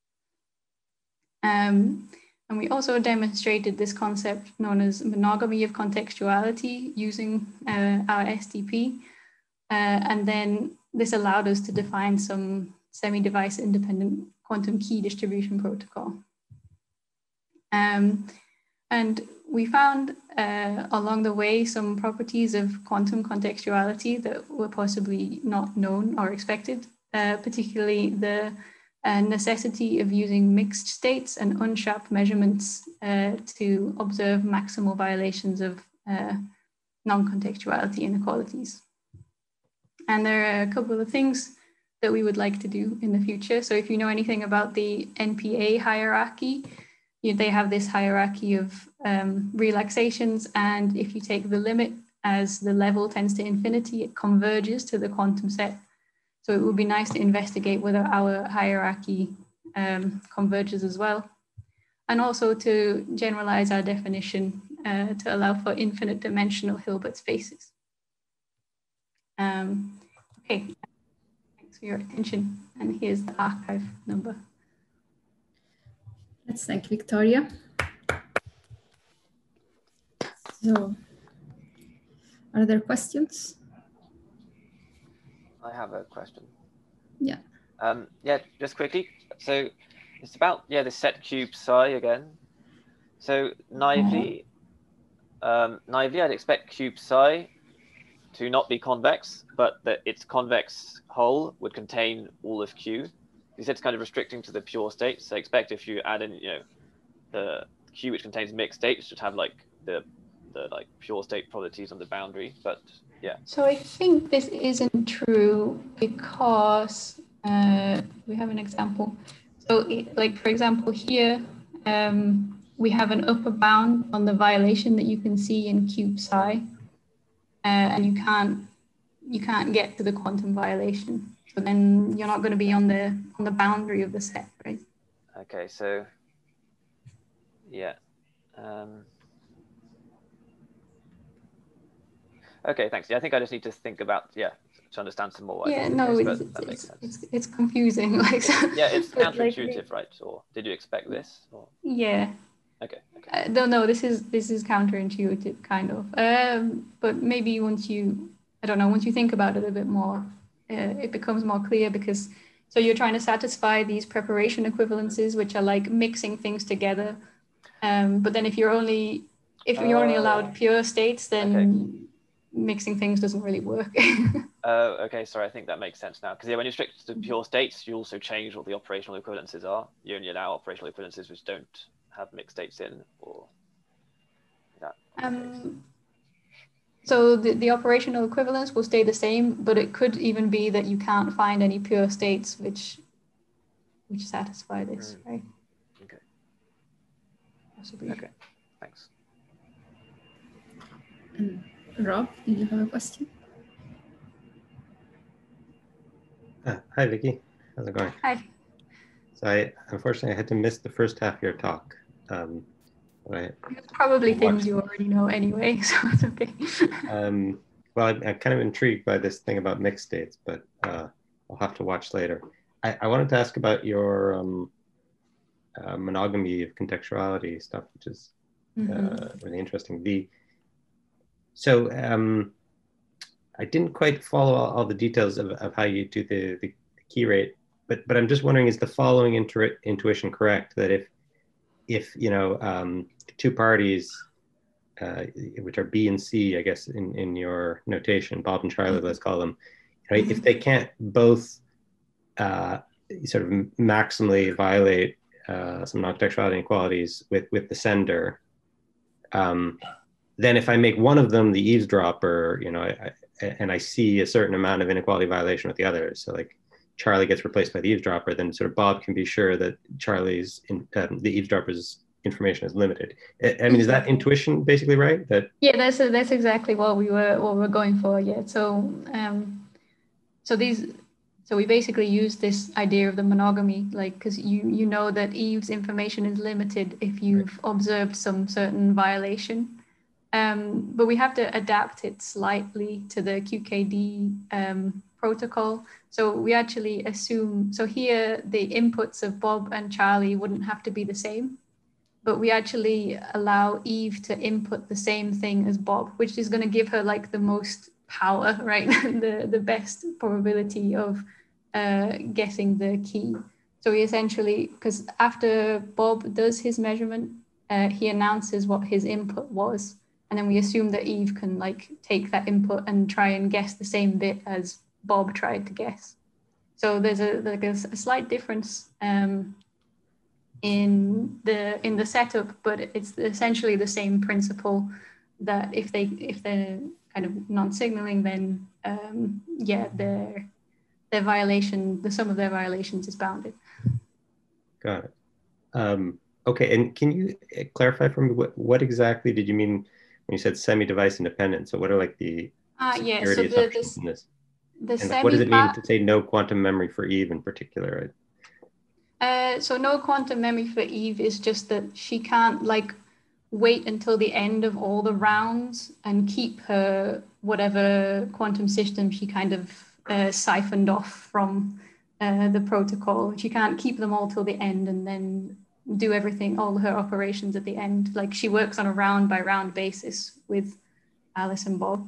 And we also demonstrated this concept known as monogamy of contextuality using our SDP. And then this allowed us to define some semi-device independent quantum key distribution protocol. And we found along the way some properties of quantum contextuality that were possibly not known or expected, particularly the necessity of using mixed states and unsharp measurements to observe maximal violations of non-contextuality inequalities. And there are a couple of things that we would like to do in the future. So if you know anything about the NPA hierarchy, they have this hierarchy of relaxations, and if you take the limit as the level tends to infinity, it converges to the quantum set. So it would be nice to investigate whether our hierarchy converges as well, and also to generalize our definition to allow for infinite dimensional Hilbert spaces. Okay, thanks for your attention, and here's the archive number. Let's thank Victoria. So, are there questions? I have a question. Yeah. Yeah, just quickly. So it's about the set cube psi again. So naively, I'd expect cube psi to not be convex, but that its convex whole would contain all of Q. You said it's kind of restricting to the pure state. So I expect if you add in, the Q which contains mixed states, should have like the like pure state properties on the boundary. But yeah. So I think this isn't true because we have an example. So like, for example, here, we have an upper bound on the violation that you can see in cube psi, and you can't get to the quantum violation. So then you're not going to be on the boundary of the set, right? Okay, so yeah. Okay, thanks. Yeah, I think I just need to think about to understand some more. Yeah, no, it's confusing. Like, yeah, it's counterintuitive, right? Or did you expect this? Or? Yeah. Okay. No, this is counterintuitive, kind of. But maybe once you think about it a bit more, it becomes more clear, because so you're trying to satisfy these preparation equivalences, which are like mixing things together. But then if you're only allowed pure states, then mixing things doesn't really work. Okay, sorry, I think that makes sense now. Because yeah, when you restrict to pure states, you also change what the operational equivalences are. You only allow operational equivalences which don't have mixed states in, or that. So the operational equivalence will stay the same, but it could even be that you can't find any pure states which satisfy this, right? Okay. Possibly. Okay, thanks. Rob, did you have a question? Hi, Vicky. How's it going? Hi. So unfortunately, I had to miss the first half of your talk. It's probably things you already know anyway, so it's okay. Well, I'm kind of intrigued by this thing about mixed states, but I'll have to watch later. I wanted to ask about your monogamy of contextuality stuff, which is really interesting. So I didn't quite follow all the details of how you do the key rate, but I'm just wondering, is the following intuition correct, that if you know two parties, which are B and C, I guess in your notation, Bob and Charlie, let's call them, right? If they can't both sort of maximally violate some non-contextuality inequalities with the sender, then if I make one of them the eavesdropper, you know, and I see a certain amount of inequality violation with the others, so like Charlie gets replaced by the eavesdropper, then sort of Bob can be sure that Charlie's the eavesdropper's information is limited. I mean, is that intuition basically right? That yeah, that's exactly what we're going for. Yeah. So so we basically use this idea of the monogamy, like, because you know that Eve's information is limited if you've observed some certain violation. But we have to adapt it slightly to the QKD protocol. So we actually assume, so here the inputs of Bob and Charlie wouldn't have to be the same, but we actually allow Eve to input the same thing as Bob, which is going to give her like the most power, right? the best probability of guessing the key. So we essentially, because after Bob does his measurement, he announces what his input was. And then we assume that Eve can like take that input and try and guess the same bit as Bob tried to guess. So there's a slight difference in the setup, but it's essentially the same principle, that if they're kind of non-signaling, then yeah, their violation, the sum of their violations is bounded. Got it. Okay, and can you clarify for me what exactly did you mean when you said semi-device independent? So what are like the security assumptions in this? And like, what does it mean to say no quantum memory for Eve in particular? So no quantum memory for Eve is just that she can't like wait until the end of all the rounds and keep her whatever quantum system she kind of siphoned off from the protocol. She can't keep them all till the end and then do everything, all her operations at the end. Like she works on a round by round basis with Alice and Bob.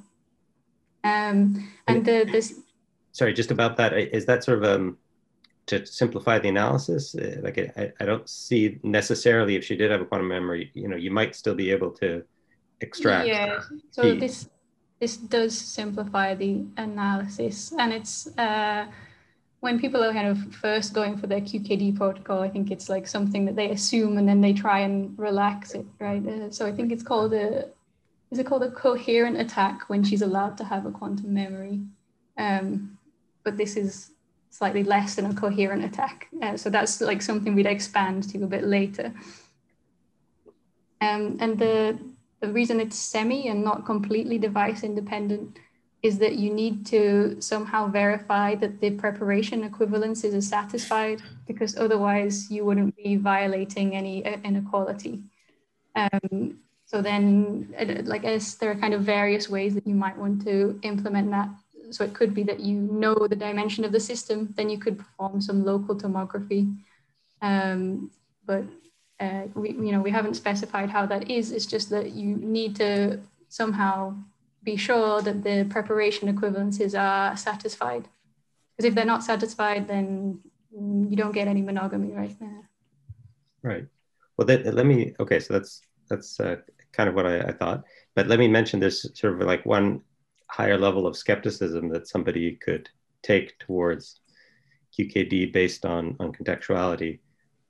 Sorry, just about that, is that sort of to simplify the analysis? Like I don't see necessarily, if she did have a quantum memory, you know, you might still be able to extract. Yeah, so this does simplify the analysis, and it's when people are kind of first going for their QKD protocol, I think it's like something that they assume and then they try and relax it, right? So I think it's called is it called a coherent attack when she's allowed to have a quantum memory? But this is slightly less than a coherent attack. So that's like something we'd expand to a bit later. And the reason it's semi and not completely device independent is that you need to somehow verify that the preparation equivalences are satisfied, because otherwise you wouldn't be violating any inequality. So then, like, as there are kind of various ways that you might want to implement that. So it could be that you know the dimension of the system, then you could perform some local tomography. But we haven't specified how that is. It's just that you need to somehow be sure that the preparation equivalences are satisfied. Because if they're not satisfied, then you don't get any monogamy right there. Right. Well, let me, okay, so that's kind of what I thought. But let me mention this sort of like one higher level of skepticism that somebody could take towards QKD based on contextuality,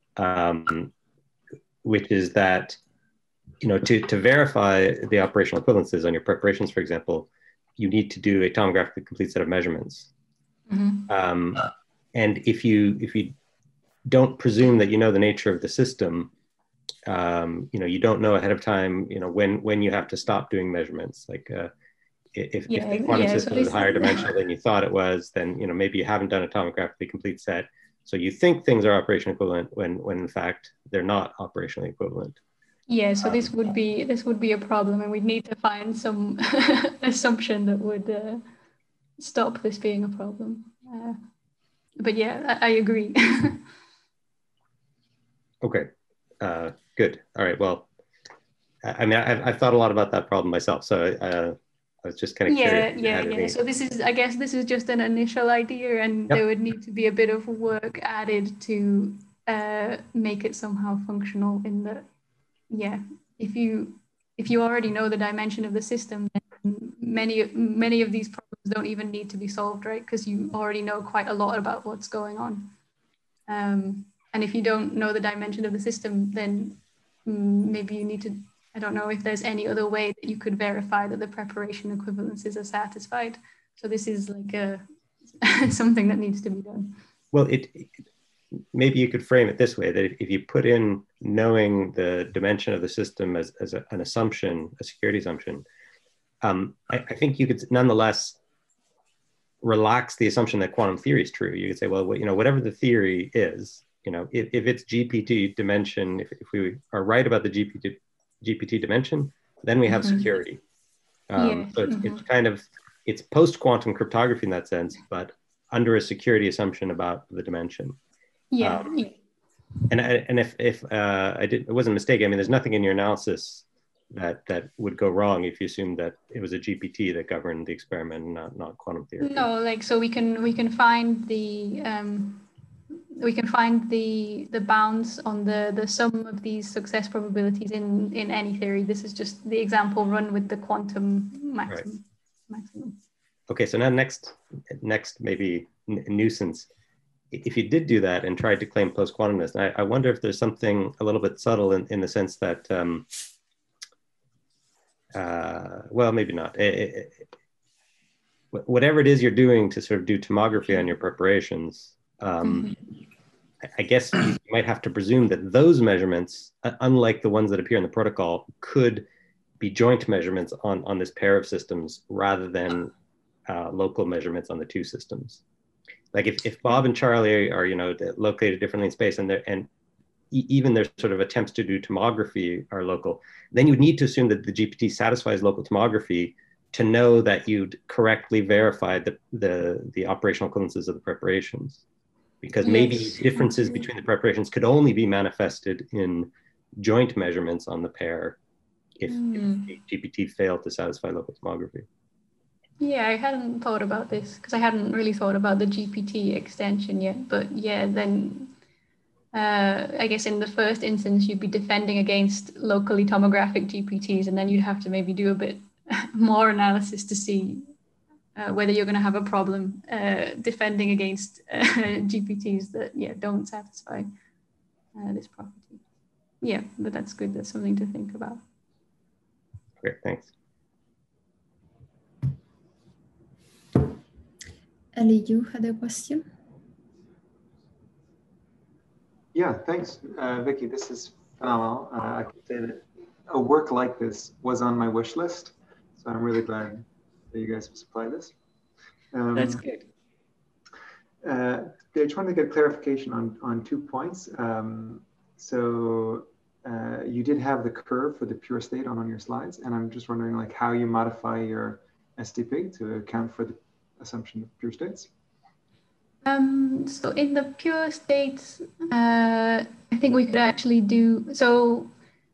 which is that, you know, to verify the operational equivalences on your preparations, for example, you need to do a tomographically complete set of measurements. Mm-hmm. And if you don't presume that you know the nature of the system, you know, you don't know ahead of time, you know, when you have to stop doing measurements. Like if the quantum system is higher dimensional than you thought it was, then, you know, maybe you haven't done a tomographically complete set. So you think things are operationally equivalent when in fact they're not operationally equivalent. Yeah, so this would be a problem, and we'd need to find some assumption that would stop this being a problem. But yeah, I agree. Okay, good. All right. Well, I mean, I've thought a lot about that problem myself, so I was just kind of curious. Yeah. So this is, I guess, this is just an initial idea, and there would need to be a bit of work added to make it somehow functional. In the if you already know the dimension of the system, then many of these problems don't even need to be solved, right? Because you already know quite a lot about what's going on. And if you don't know the dimension of the system, then maybe you need to, I don't know if there's any other way that you could verify that the preparation equivalences are satisfied. So this is like something that needs to be done. Well, maybe you could frame it this way, that if you put in knowing the dimension of the system as an assumption, a security assumption, I think you could nonetheless relax the assumption that quantum theory is true. You could say, well, you know, whatever the theory is, you know, if it's GPT dimension, if we are right about the GPT dimension, then we have security. So it's kind of, it's post-quantum cryptography in that sense, but under a security assumption about the dimension. And if it wasn't a mistake, I mean, there's nothing in your analysis that would go wrong if you assumed that it was a GPT that governed the experiment, not quantum theory. No, like, so we can find the bounds on the sum of these success probabilities in any theory. This is just the example run with the quantum maximum. Okay, so now next maybe nuisance. If you did do that and tried to claim post-quantumness, I wonder if there's something a little bit subtle in the sense that, well, maybe not. Whatever it is you're doing to sort of do tomography on your preparations, I guess you might have to presume that those measurements, unlike the ones that appear in the protocol, could be joint measurements on this pair of systems rather than local measurements on the two systems. Like if Bob and Charlie are, you know, located differently in space, and even their sort of attempts to do tomography are local, then you would need to assume that the GPT satisfies local tomography to know that you'd correctly verified the operational equivalences of the preparations. Because maybe differences between the preparations could only be manifested in joint measurements on the pair if the GPT failed to satisfy local tomography. Yeah, I hadn't thought about this because I hadn't really thought about the GPT extension yet. But yeah, then I guess in the first instance, you'd be defending against locally tomographic GPTs, and then you'd have to maybe do a bit more analysis to see whether you're going to have a problem defending against GPTs that don't satisfy this property. Yeah, but that's good. That's something to think about. Great, thanks. Ellie, you had a question? Yeah, thanks, Vicky. This is phenomenal. I can say that a work like this was on my wish list, so I'm really glad that you guys have supplied this. That's good. I just wanted to get clarification on 2 points. So you did have the curve for the pure state on your slides, and I'm just wondering like how you modify your STP to account for the assumption of pure states. So in the pure states, I think we could actually do, so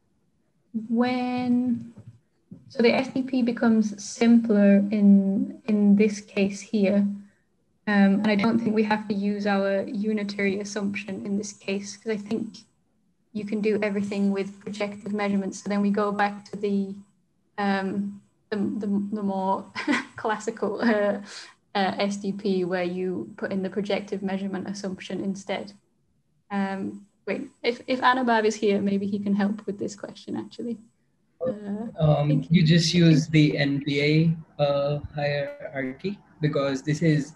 the STP becomes simpler in this case here. And I don't think we have to use our unitary assumption in this case, because I think you can do everything with projective measurements. So then we go back to the the more classical SDP, where you put in the projective measurement assumption instead. Wait, if Anubhav is here, maybe he can help with this question actually. You just use the NPA hierarchy, because this is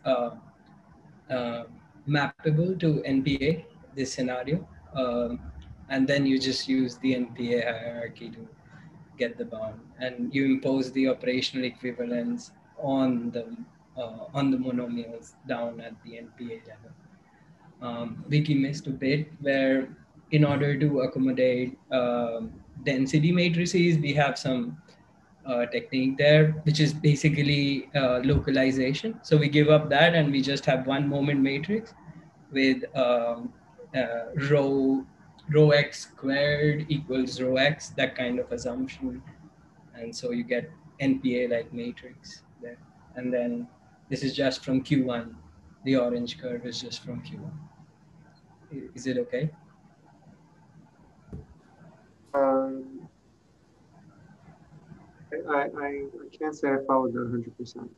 mappable to NPA, this scenario. And then you just use the NPA hierarchy to get the bound, and you impose the operational equivalence on the monomials down at the NPA level. Vicky missed a bit where, in order to accommodate density matrices, we have some technique there, which is basically localization. So we give up that and we just have one moment matrix with rho x squared equals rho x, that kind of assumption. And so you get NPA-like matrix there. And then this is just from Q1. The orange curve is just from Q1. Is it okay? I can't say I followed that 100%.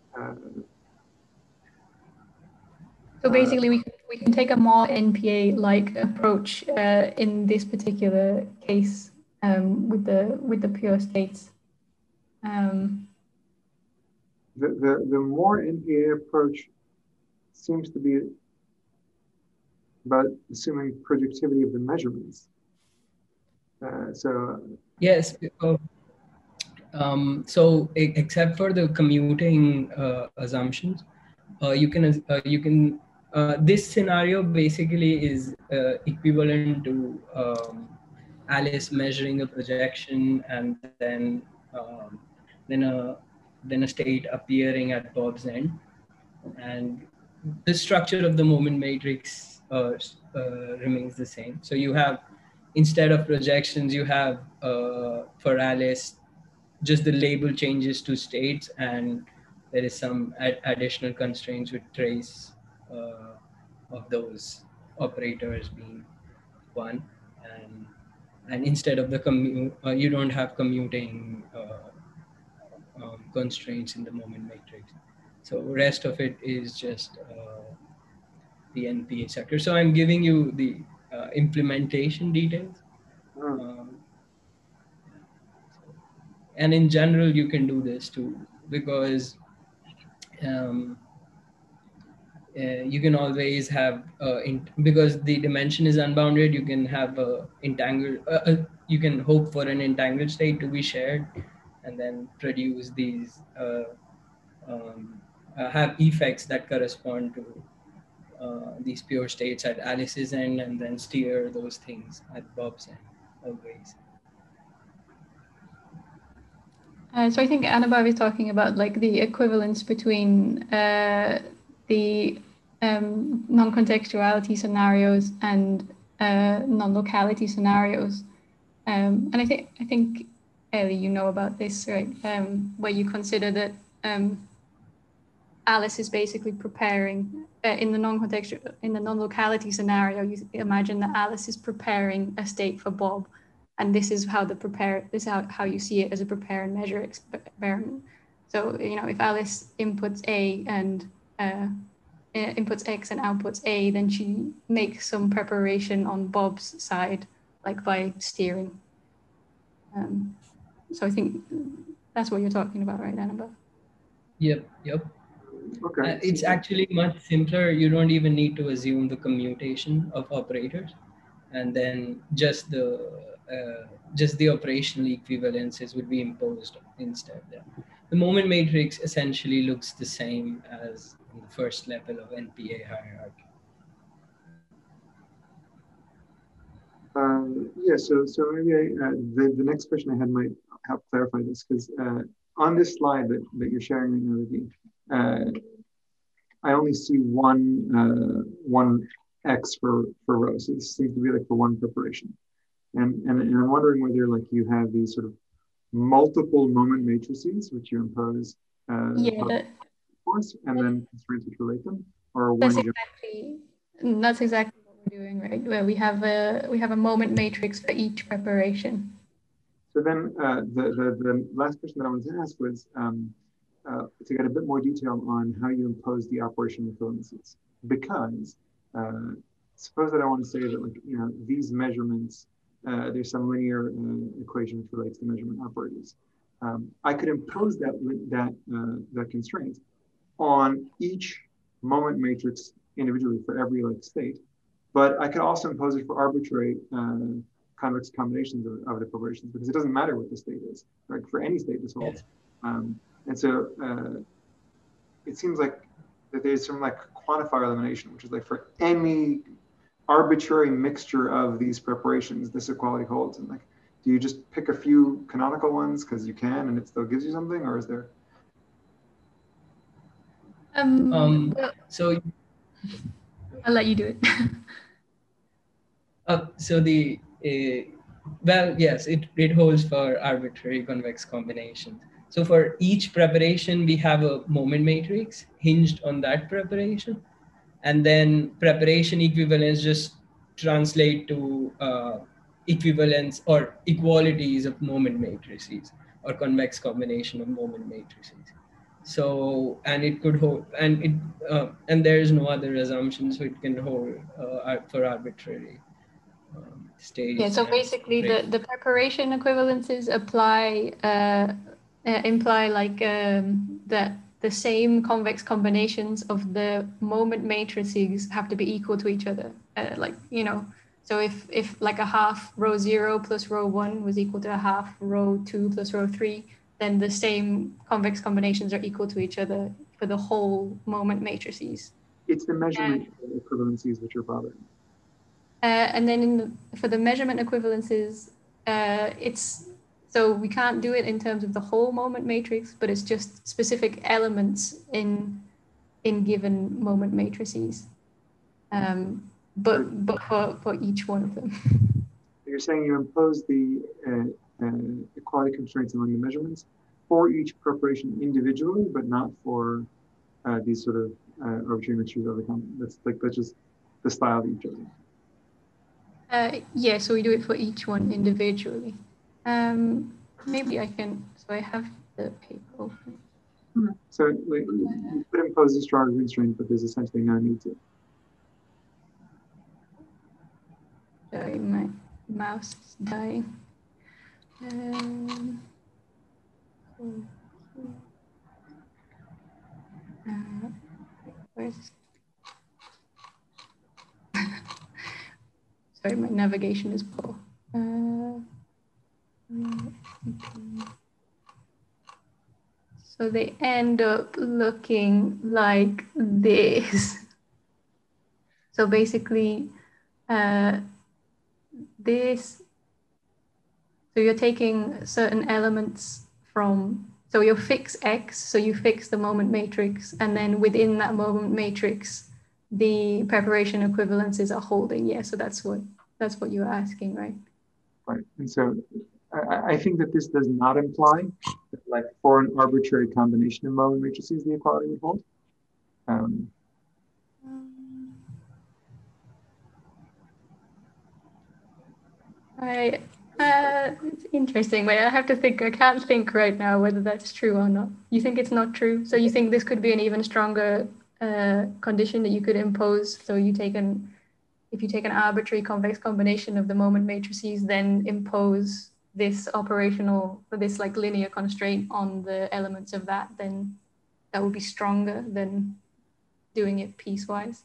So basically, we can take a more NPA-like approach in this particular case with the pure states. The more NPA approach seems to be about assuming projectivity of the measurements. Yes. So except for the commuting assumptions, you can this scenario basically is equivalent to Alice measuring a projection and then a state appearing at Bob's end, and the structure of the moment matrix remains the same. So you have, instead of projections, you have for Alice just the label changes to states, and there is some additional constraints with trace of those operators being one, and instead of the you don't have commuting constraints in the moment matrix. So rest of it is just the NPA sector. So I'm giving you the implementation details. And in general, you can do this too, because you can always have, because the dimension is unbounded, you can have a entangled, you can hope for an entangled state to be shared, and then produce these, have effects that correspond to these pure states at Alice's end, and then steer those things at Bob's end always. So I think Anubhav is talking about like the equivalence between the non-contextuality scenarios and non-locality scenarios, and I think Ellie, you know about this, right? Where you consider that Alice is basically preparing in the non-locality scenario. You imagine that Alice is preparing a state for Bob. And this is how how you see it as a prepare and measure experiment. So, you know, if Alice inputs A and inputs X and outputs A, then she makes some preparation on Bob's side, like by steering. So I think that's what you're talking about, right, Anubhav? Yep. Okay. It's actually much simpler. You don't even need to assume the commutation of operators, and then just the operational equivalences would be imposed instead. Yeah. The moment matrix essentially looks the same as in the first level of NPA hierarchy. Yeah, so maybe the next question I had might help clarify this, because on this slide that you're sharing right now with me, I only see one X for rows. So this seems to be like for one preparation. And I'm wondering whether like you have these sort of multiple moment matrices which you impose course, and then constraints which relate them, or that's exactly what we're doing, right? Where we have a moment matrix for each preparation. So So then the last question that I wanted to ask was to get a bit more detail on how you impose the operational equivalencies. Because suppose that I want to say that, like, these measurements, there's some linear equation which relates to measurement operators. I could impose that constraint on each moment matrix individually for every state, but I could also impose it for arbitrary convex combinations of the preparations, because it doesn't matter what the state is, right? For any state this holds. Yes. And so it seems like that there's some quantifier elimination, which is for any arbitrary mixture of these preparations, this equality holds. And do you just pick a few canonical ones because you can and it still gives you something, or is there? So I'll let you do it. So well, yes, it holds for arbitrary convex combinations. So for each preparation, we have a moment matrix hinged on that preparation. And then preparation equivalence just translate to equivalence or equalities of moment matrices or convex combination of moment matrices. So, and it could hold, and there is no other assumption, so it can hold for arbitrary states. Yeah, so basically the preparation equivalences imply that the same convex combinations of the moment matrices have to be equal to each other. So if a half row 0 plus row 1 was equal to a half row 2 plus row 3, then the same convex combinations are equal to each other for the whole moment matrices. It's the measurement equivalencies which are bothering. And then for the measurement equivalences, so we can't do it in terms of the whole moment matrix, but it's just specific elements in given moment matrices. But for each one of them. You're saying you impose the equality constraints among the measurements for each preparation individually, but not for these sort of arbitrary mixtures of the common. That's just the style that you've chosen. Yeah, so we do it for each one individually. Maybe I can, so I have the paper open. So you could impose a stronger constraint, but there's essentially no need to. Sorry, my mouse is dying. Where's sorry, my navigation is poor. So they end up looking like this. So basically, so you're taking certain elements from, so you fix X, so you fix the moment matrix, and then within that moment matrix, the preparation equivalences are holding. Yeah, so that's what you're asking, right? Right, and so I think that this does not imply that for an arbitrary combination of moment matrices, the equality would hold. It's interesting, but I have to think. I can't think right now whether that's true or not. You think it's not true? So you think this could be an even stronger condition that you could impose? So if you take an arbitrary convex combination of the moment matrices, then impose this linear constraint on the elements of that, then that would be stronger than doing it piecewise.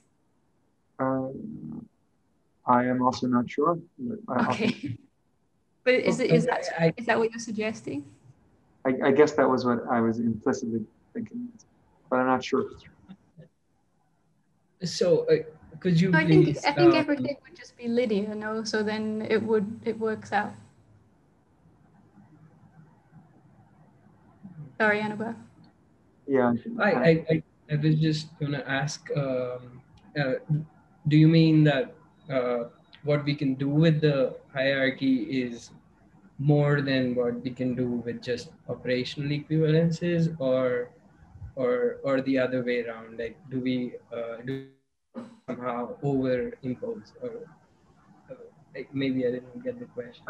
I am also not sure. Okay. But is that what you're suggesting? I guess that was what I was implicitly thinking, but I'm not sure. So could you please? I think everything would just be linear, no? So then it works out. Sorry, Annabelle. Yeah. I was just gonna ask. Do you mean that what we can do with the hierarchy is more than what we can do with just operational equivalences, or the other way around? Like, do we somehow over impose? Or Maybe I didn't get the question.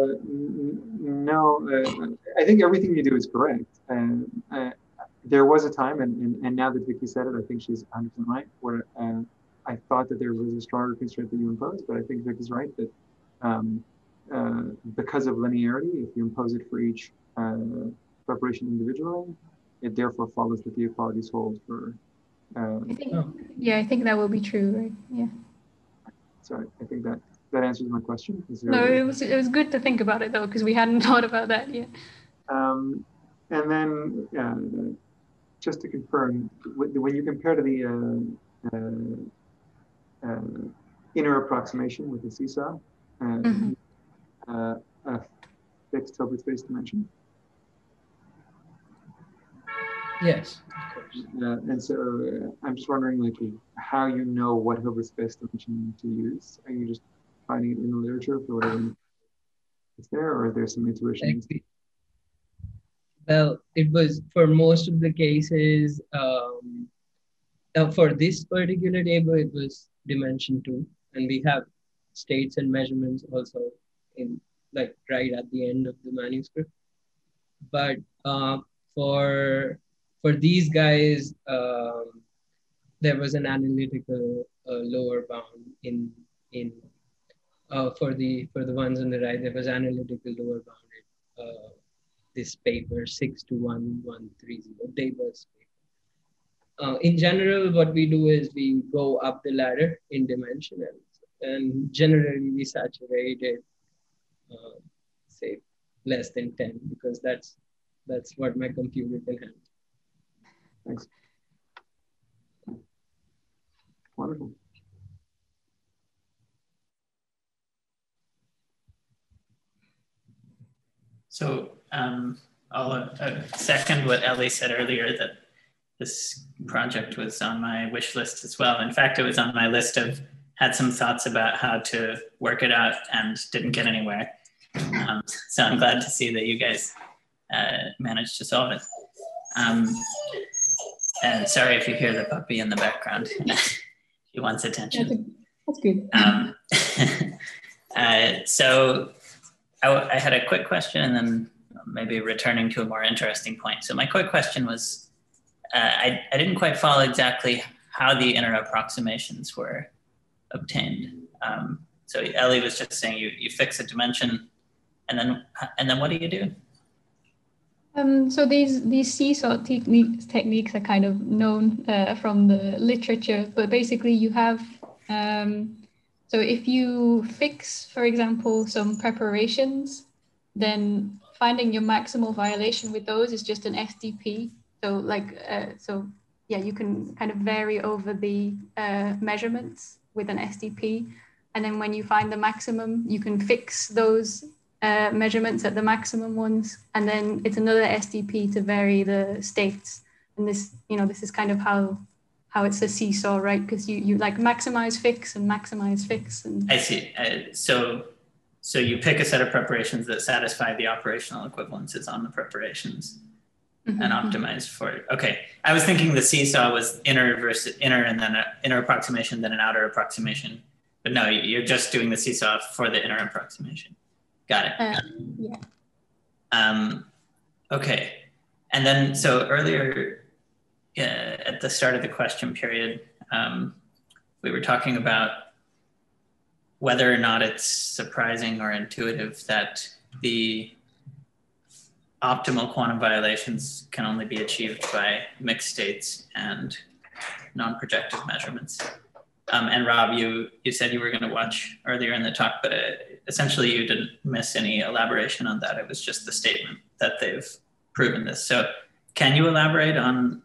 No, I think everything you do is correct. There was a time, and now that Vicky said it, I think she's 100% right, where I thought that there was a stronger constraint that you imposed, but I think Vicky's right that because of linearity, if you impose it for each preparation individually, it therefore follows that the equalities hold for. I think that will be true, right? Yeah. So I think that answers my question. No, it was good to think about it though, because we hadn't thought about that yet. And then just to confirm, when you compare to the inner approximation with the seesaw, a fixed Hilbert space dimension. Yes, of course. And so I'm just wondering, like, how you know what Hilbert space dimension to use. Are you just finding it in the literature for whatever is there, or is there some intuition? Well, it was for most of the cases. For this particular table, it was dimension 2, and we have states and measurements also in right at the end of the manuscript. But for these guys, there was an analytical lower bound for the ones on the right. There was analytical lower bounded. This paper 621130 Davis paper. In general, what we do is we go up the ladder in dimension, and generally we saturate it, say less than 10, because that's what my computer can handle. Thanks. Wonderful. So I'll second what Ellie said earlier, that this project was on my wish list as well. In fact, it was on my list of, had some thoughts about how to work it out and didn't get anywhere. So I'm glad to see that you guys managed to solve it. And sorry if you hear the puppy in the background. He wants attention. That's good. So I had a quick question, and then maybe returning to a more interesting point. So my quick question was, I didn't quite follow exactly how the inner approximations were obtained. So Ellie was just saying you fix a dimension, and then what do you do? So these seesaw techniques are kind of known from the literature, but basically you have, so if you fix, for example, some preparations, then finding your maximal violation with those is just an SDP. So you can kind of vary over the measurements with an SDP. And then when you find the maximum, you can fix those measurements at the maximum ones, and then it's another SDP to vary the states. And this is kind of how it's a seesaw, right? Because you like maximize fix and maximize fix. And I see. So you pick a set of preparations that satisfy the operational equivalences on the preparations and optimize for it. Okay. I was thinking the seesaw was inner versus inner, and then an inner approximation, then an outer approximation. But no, you're just doing the seesaw for the inner approximation. Got it. Yeah. Okay. And then, so earlier at the start of the question period, we were talking about whether or not it's surprising or intuitive that the optimal quantum violations can only be achieved by mixed states and non-projective measurements. And Rob, you said you were going to watch earlier in the talk, but essentially you didn't miss any elaboration on that. It was just the statement that they've proven this. So can you elaborate on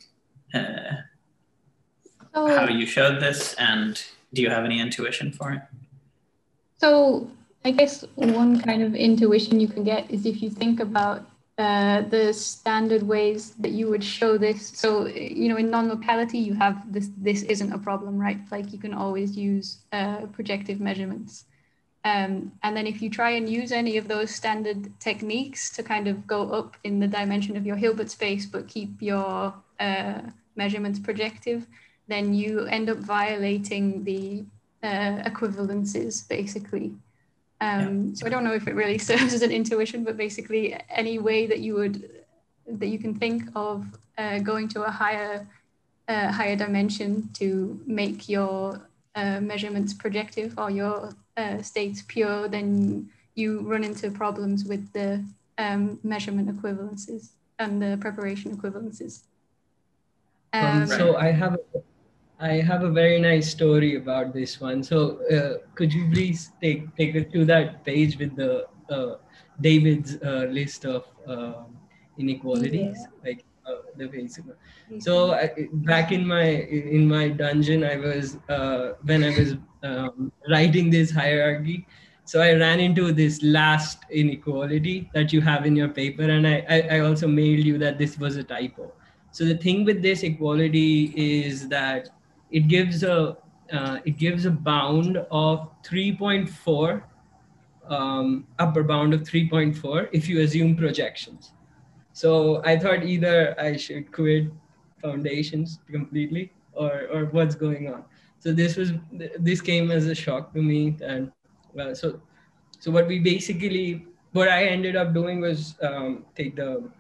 how you showed this, and do you have any intuition for it? So I guess one kind of intuition you can get is if you think about the standard ways that you would show this. So, in non-locality, you have this isn't a problem, right? Like you can always use projective measurements. And then if you try and use any of those standard techniques to kind of go up in the dimension of your Hilbert space, but keep your measurements projective, then you end up violating the equivalences, basically. So I don't know if it really serves as an intuition, but basically any way that you can think of going to a higher dimension to make your measurements projective or your states pure, then you run into problems with the measurement equivalences and the preparation equivalences. So I have a very nice story about this one. So could you please take us to that page with the David's list of inequalities, like the basic. So back in my dungeon, I was when I was writing this hierarchy. So I ran into this last inequality that you have in your paper, and I also mailed you that this was a typo. So the thing with this equality is that it gives a bound of 3.4, upper bound of 3.4 if you assume projections. So I thought either I should quit foundations completely or what's going on. So this came as a shock to me. And well, so what I ended up doing was take the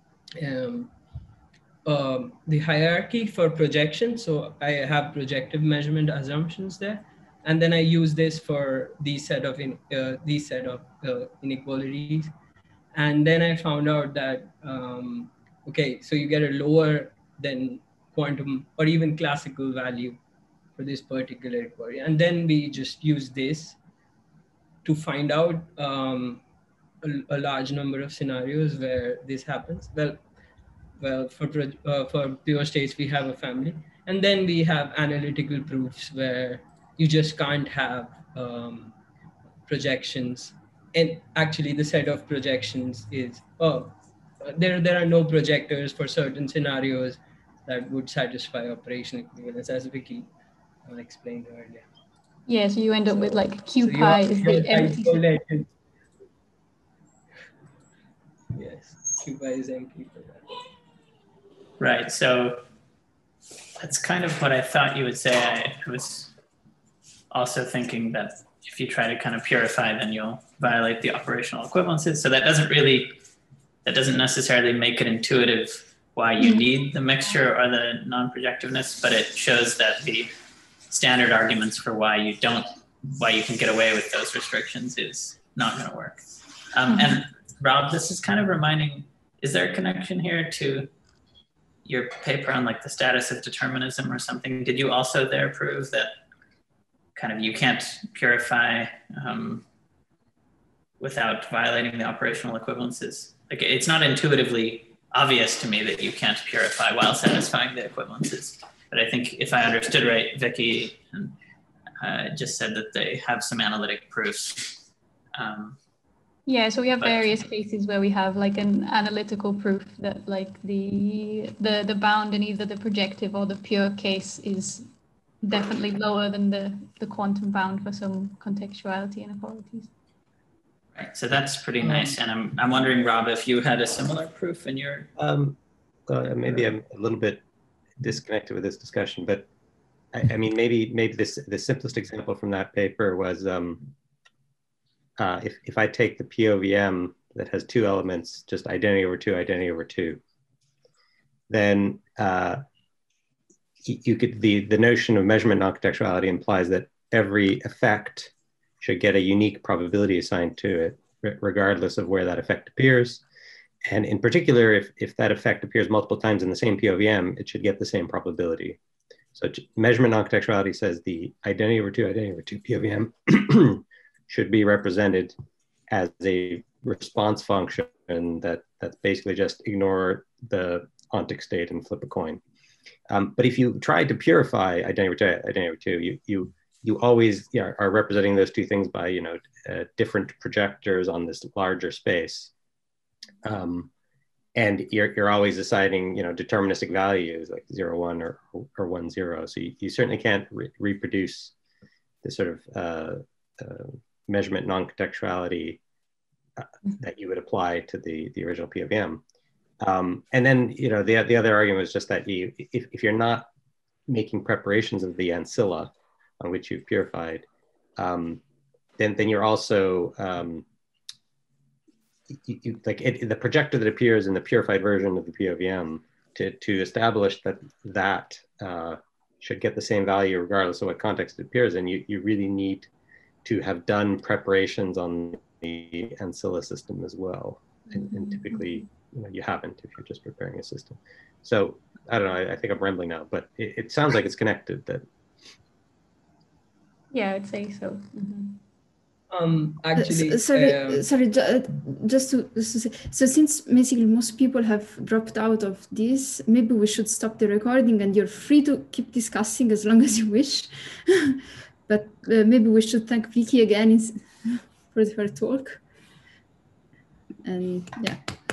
hierarchy for projection. So I have projective measurement assumptions there, and then I use this for these set of inequalities. And then I found out that okay, so you get a lower than quantum or even classical value for this particular equality, and then we just use this to find out a large number of scenarios where this happens. Well, for pure states, we have a family. And then we have analytical proofs where you just can't have projections. And actually the set of projections is, there are no projectors for certain scenarios that would satisfy operational equivalence, as Vicky explained earlier. Yeah, so you end up with like QPi is the empty. Yes, QPi is empty for that. Right, so that's kind of what I thought you would say. I was also thinking that if you try to kind of purify, then you'll violate the operational equivalences. So that doesn't necessarily make it intuitive why you need the mixture or the non-projectiveness, but it shows that the standard arguments for why you can get away with those restrictions is not going to work. And Rob, this is kind of reminding, is there a connection here to your paper on like the status of determinism or something? Did you also there prove that kind of you can't purify without violating the operational equivalences? Like it's not intuitively obvious to me that you can't purify while satisfying the equivalences. But I think if I understood right, Vicky just said that they have some analytic proofs. Yeah, so we have various cases where we have like an analytical proof that like the bound in either the projective or the pure case is definitely lower than the quantum bound for some contextuality inequalities. Right, so that's pretty nice. And I'm wondering, Rob, if you had a similar proof in your... maybe I'm a little bit disconnected with this discussion, but I mean, maybe the simplest example from that paper was if I take the POVM that has two elements, just identity over two, then you could, the notion of measurement non-contextuality implies that every effect should get a unique probability assigned to it, regardless of where that effect appears. And in particular, if that effect appears multiple times in the same POVM, it should get the same probability. So measurement non-contextuality says the identity over two POVM should be represented as a response function that's basically just ignore the ontic state and flip a coin. But if you try to purify identity over two, you always are representing those two things by different projectors on this larger space. And you're always assigning deterministic values like 0, 1 or 1, 0. So you certainly can't reproduce the sort of measurement non-contextuality that you would apply to the original POVM. And then the other argument was just that if you're not making preparations of the ancilla on which you've purified, then you're also the projector that appears in the purified version of the POVM to establish that should get the same value regardless of what context it appears in. You really need to have done preparations on the Ancilla system as well, and typically you haven't if you're just preparing a system. So I don't know. I think I'm rambling now, but it sounds like it's connected. Yeah, I'd say so. Actually, sorry, just to say, so since basically most people have dropped out of this, maybe we should stop the recording and you're free to keep discussing as long as you wish. But maybe we should thank Vicky again for her talk. And yeah.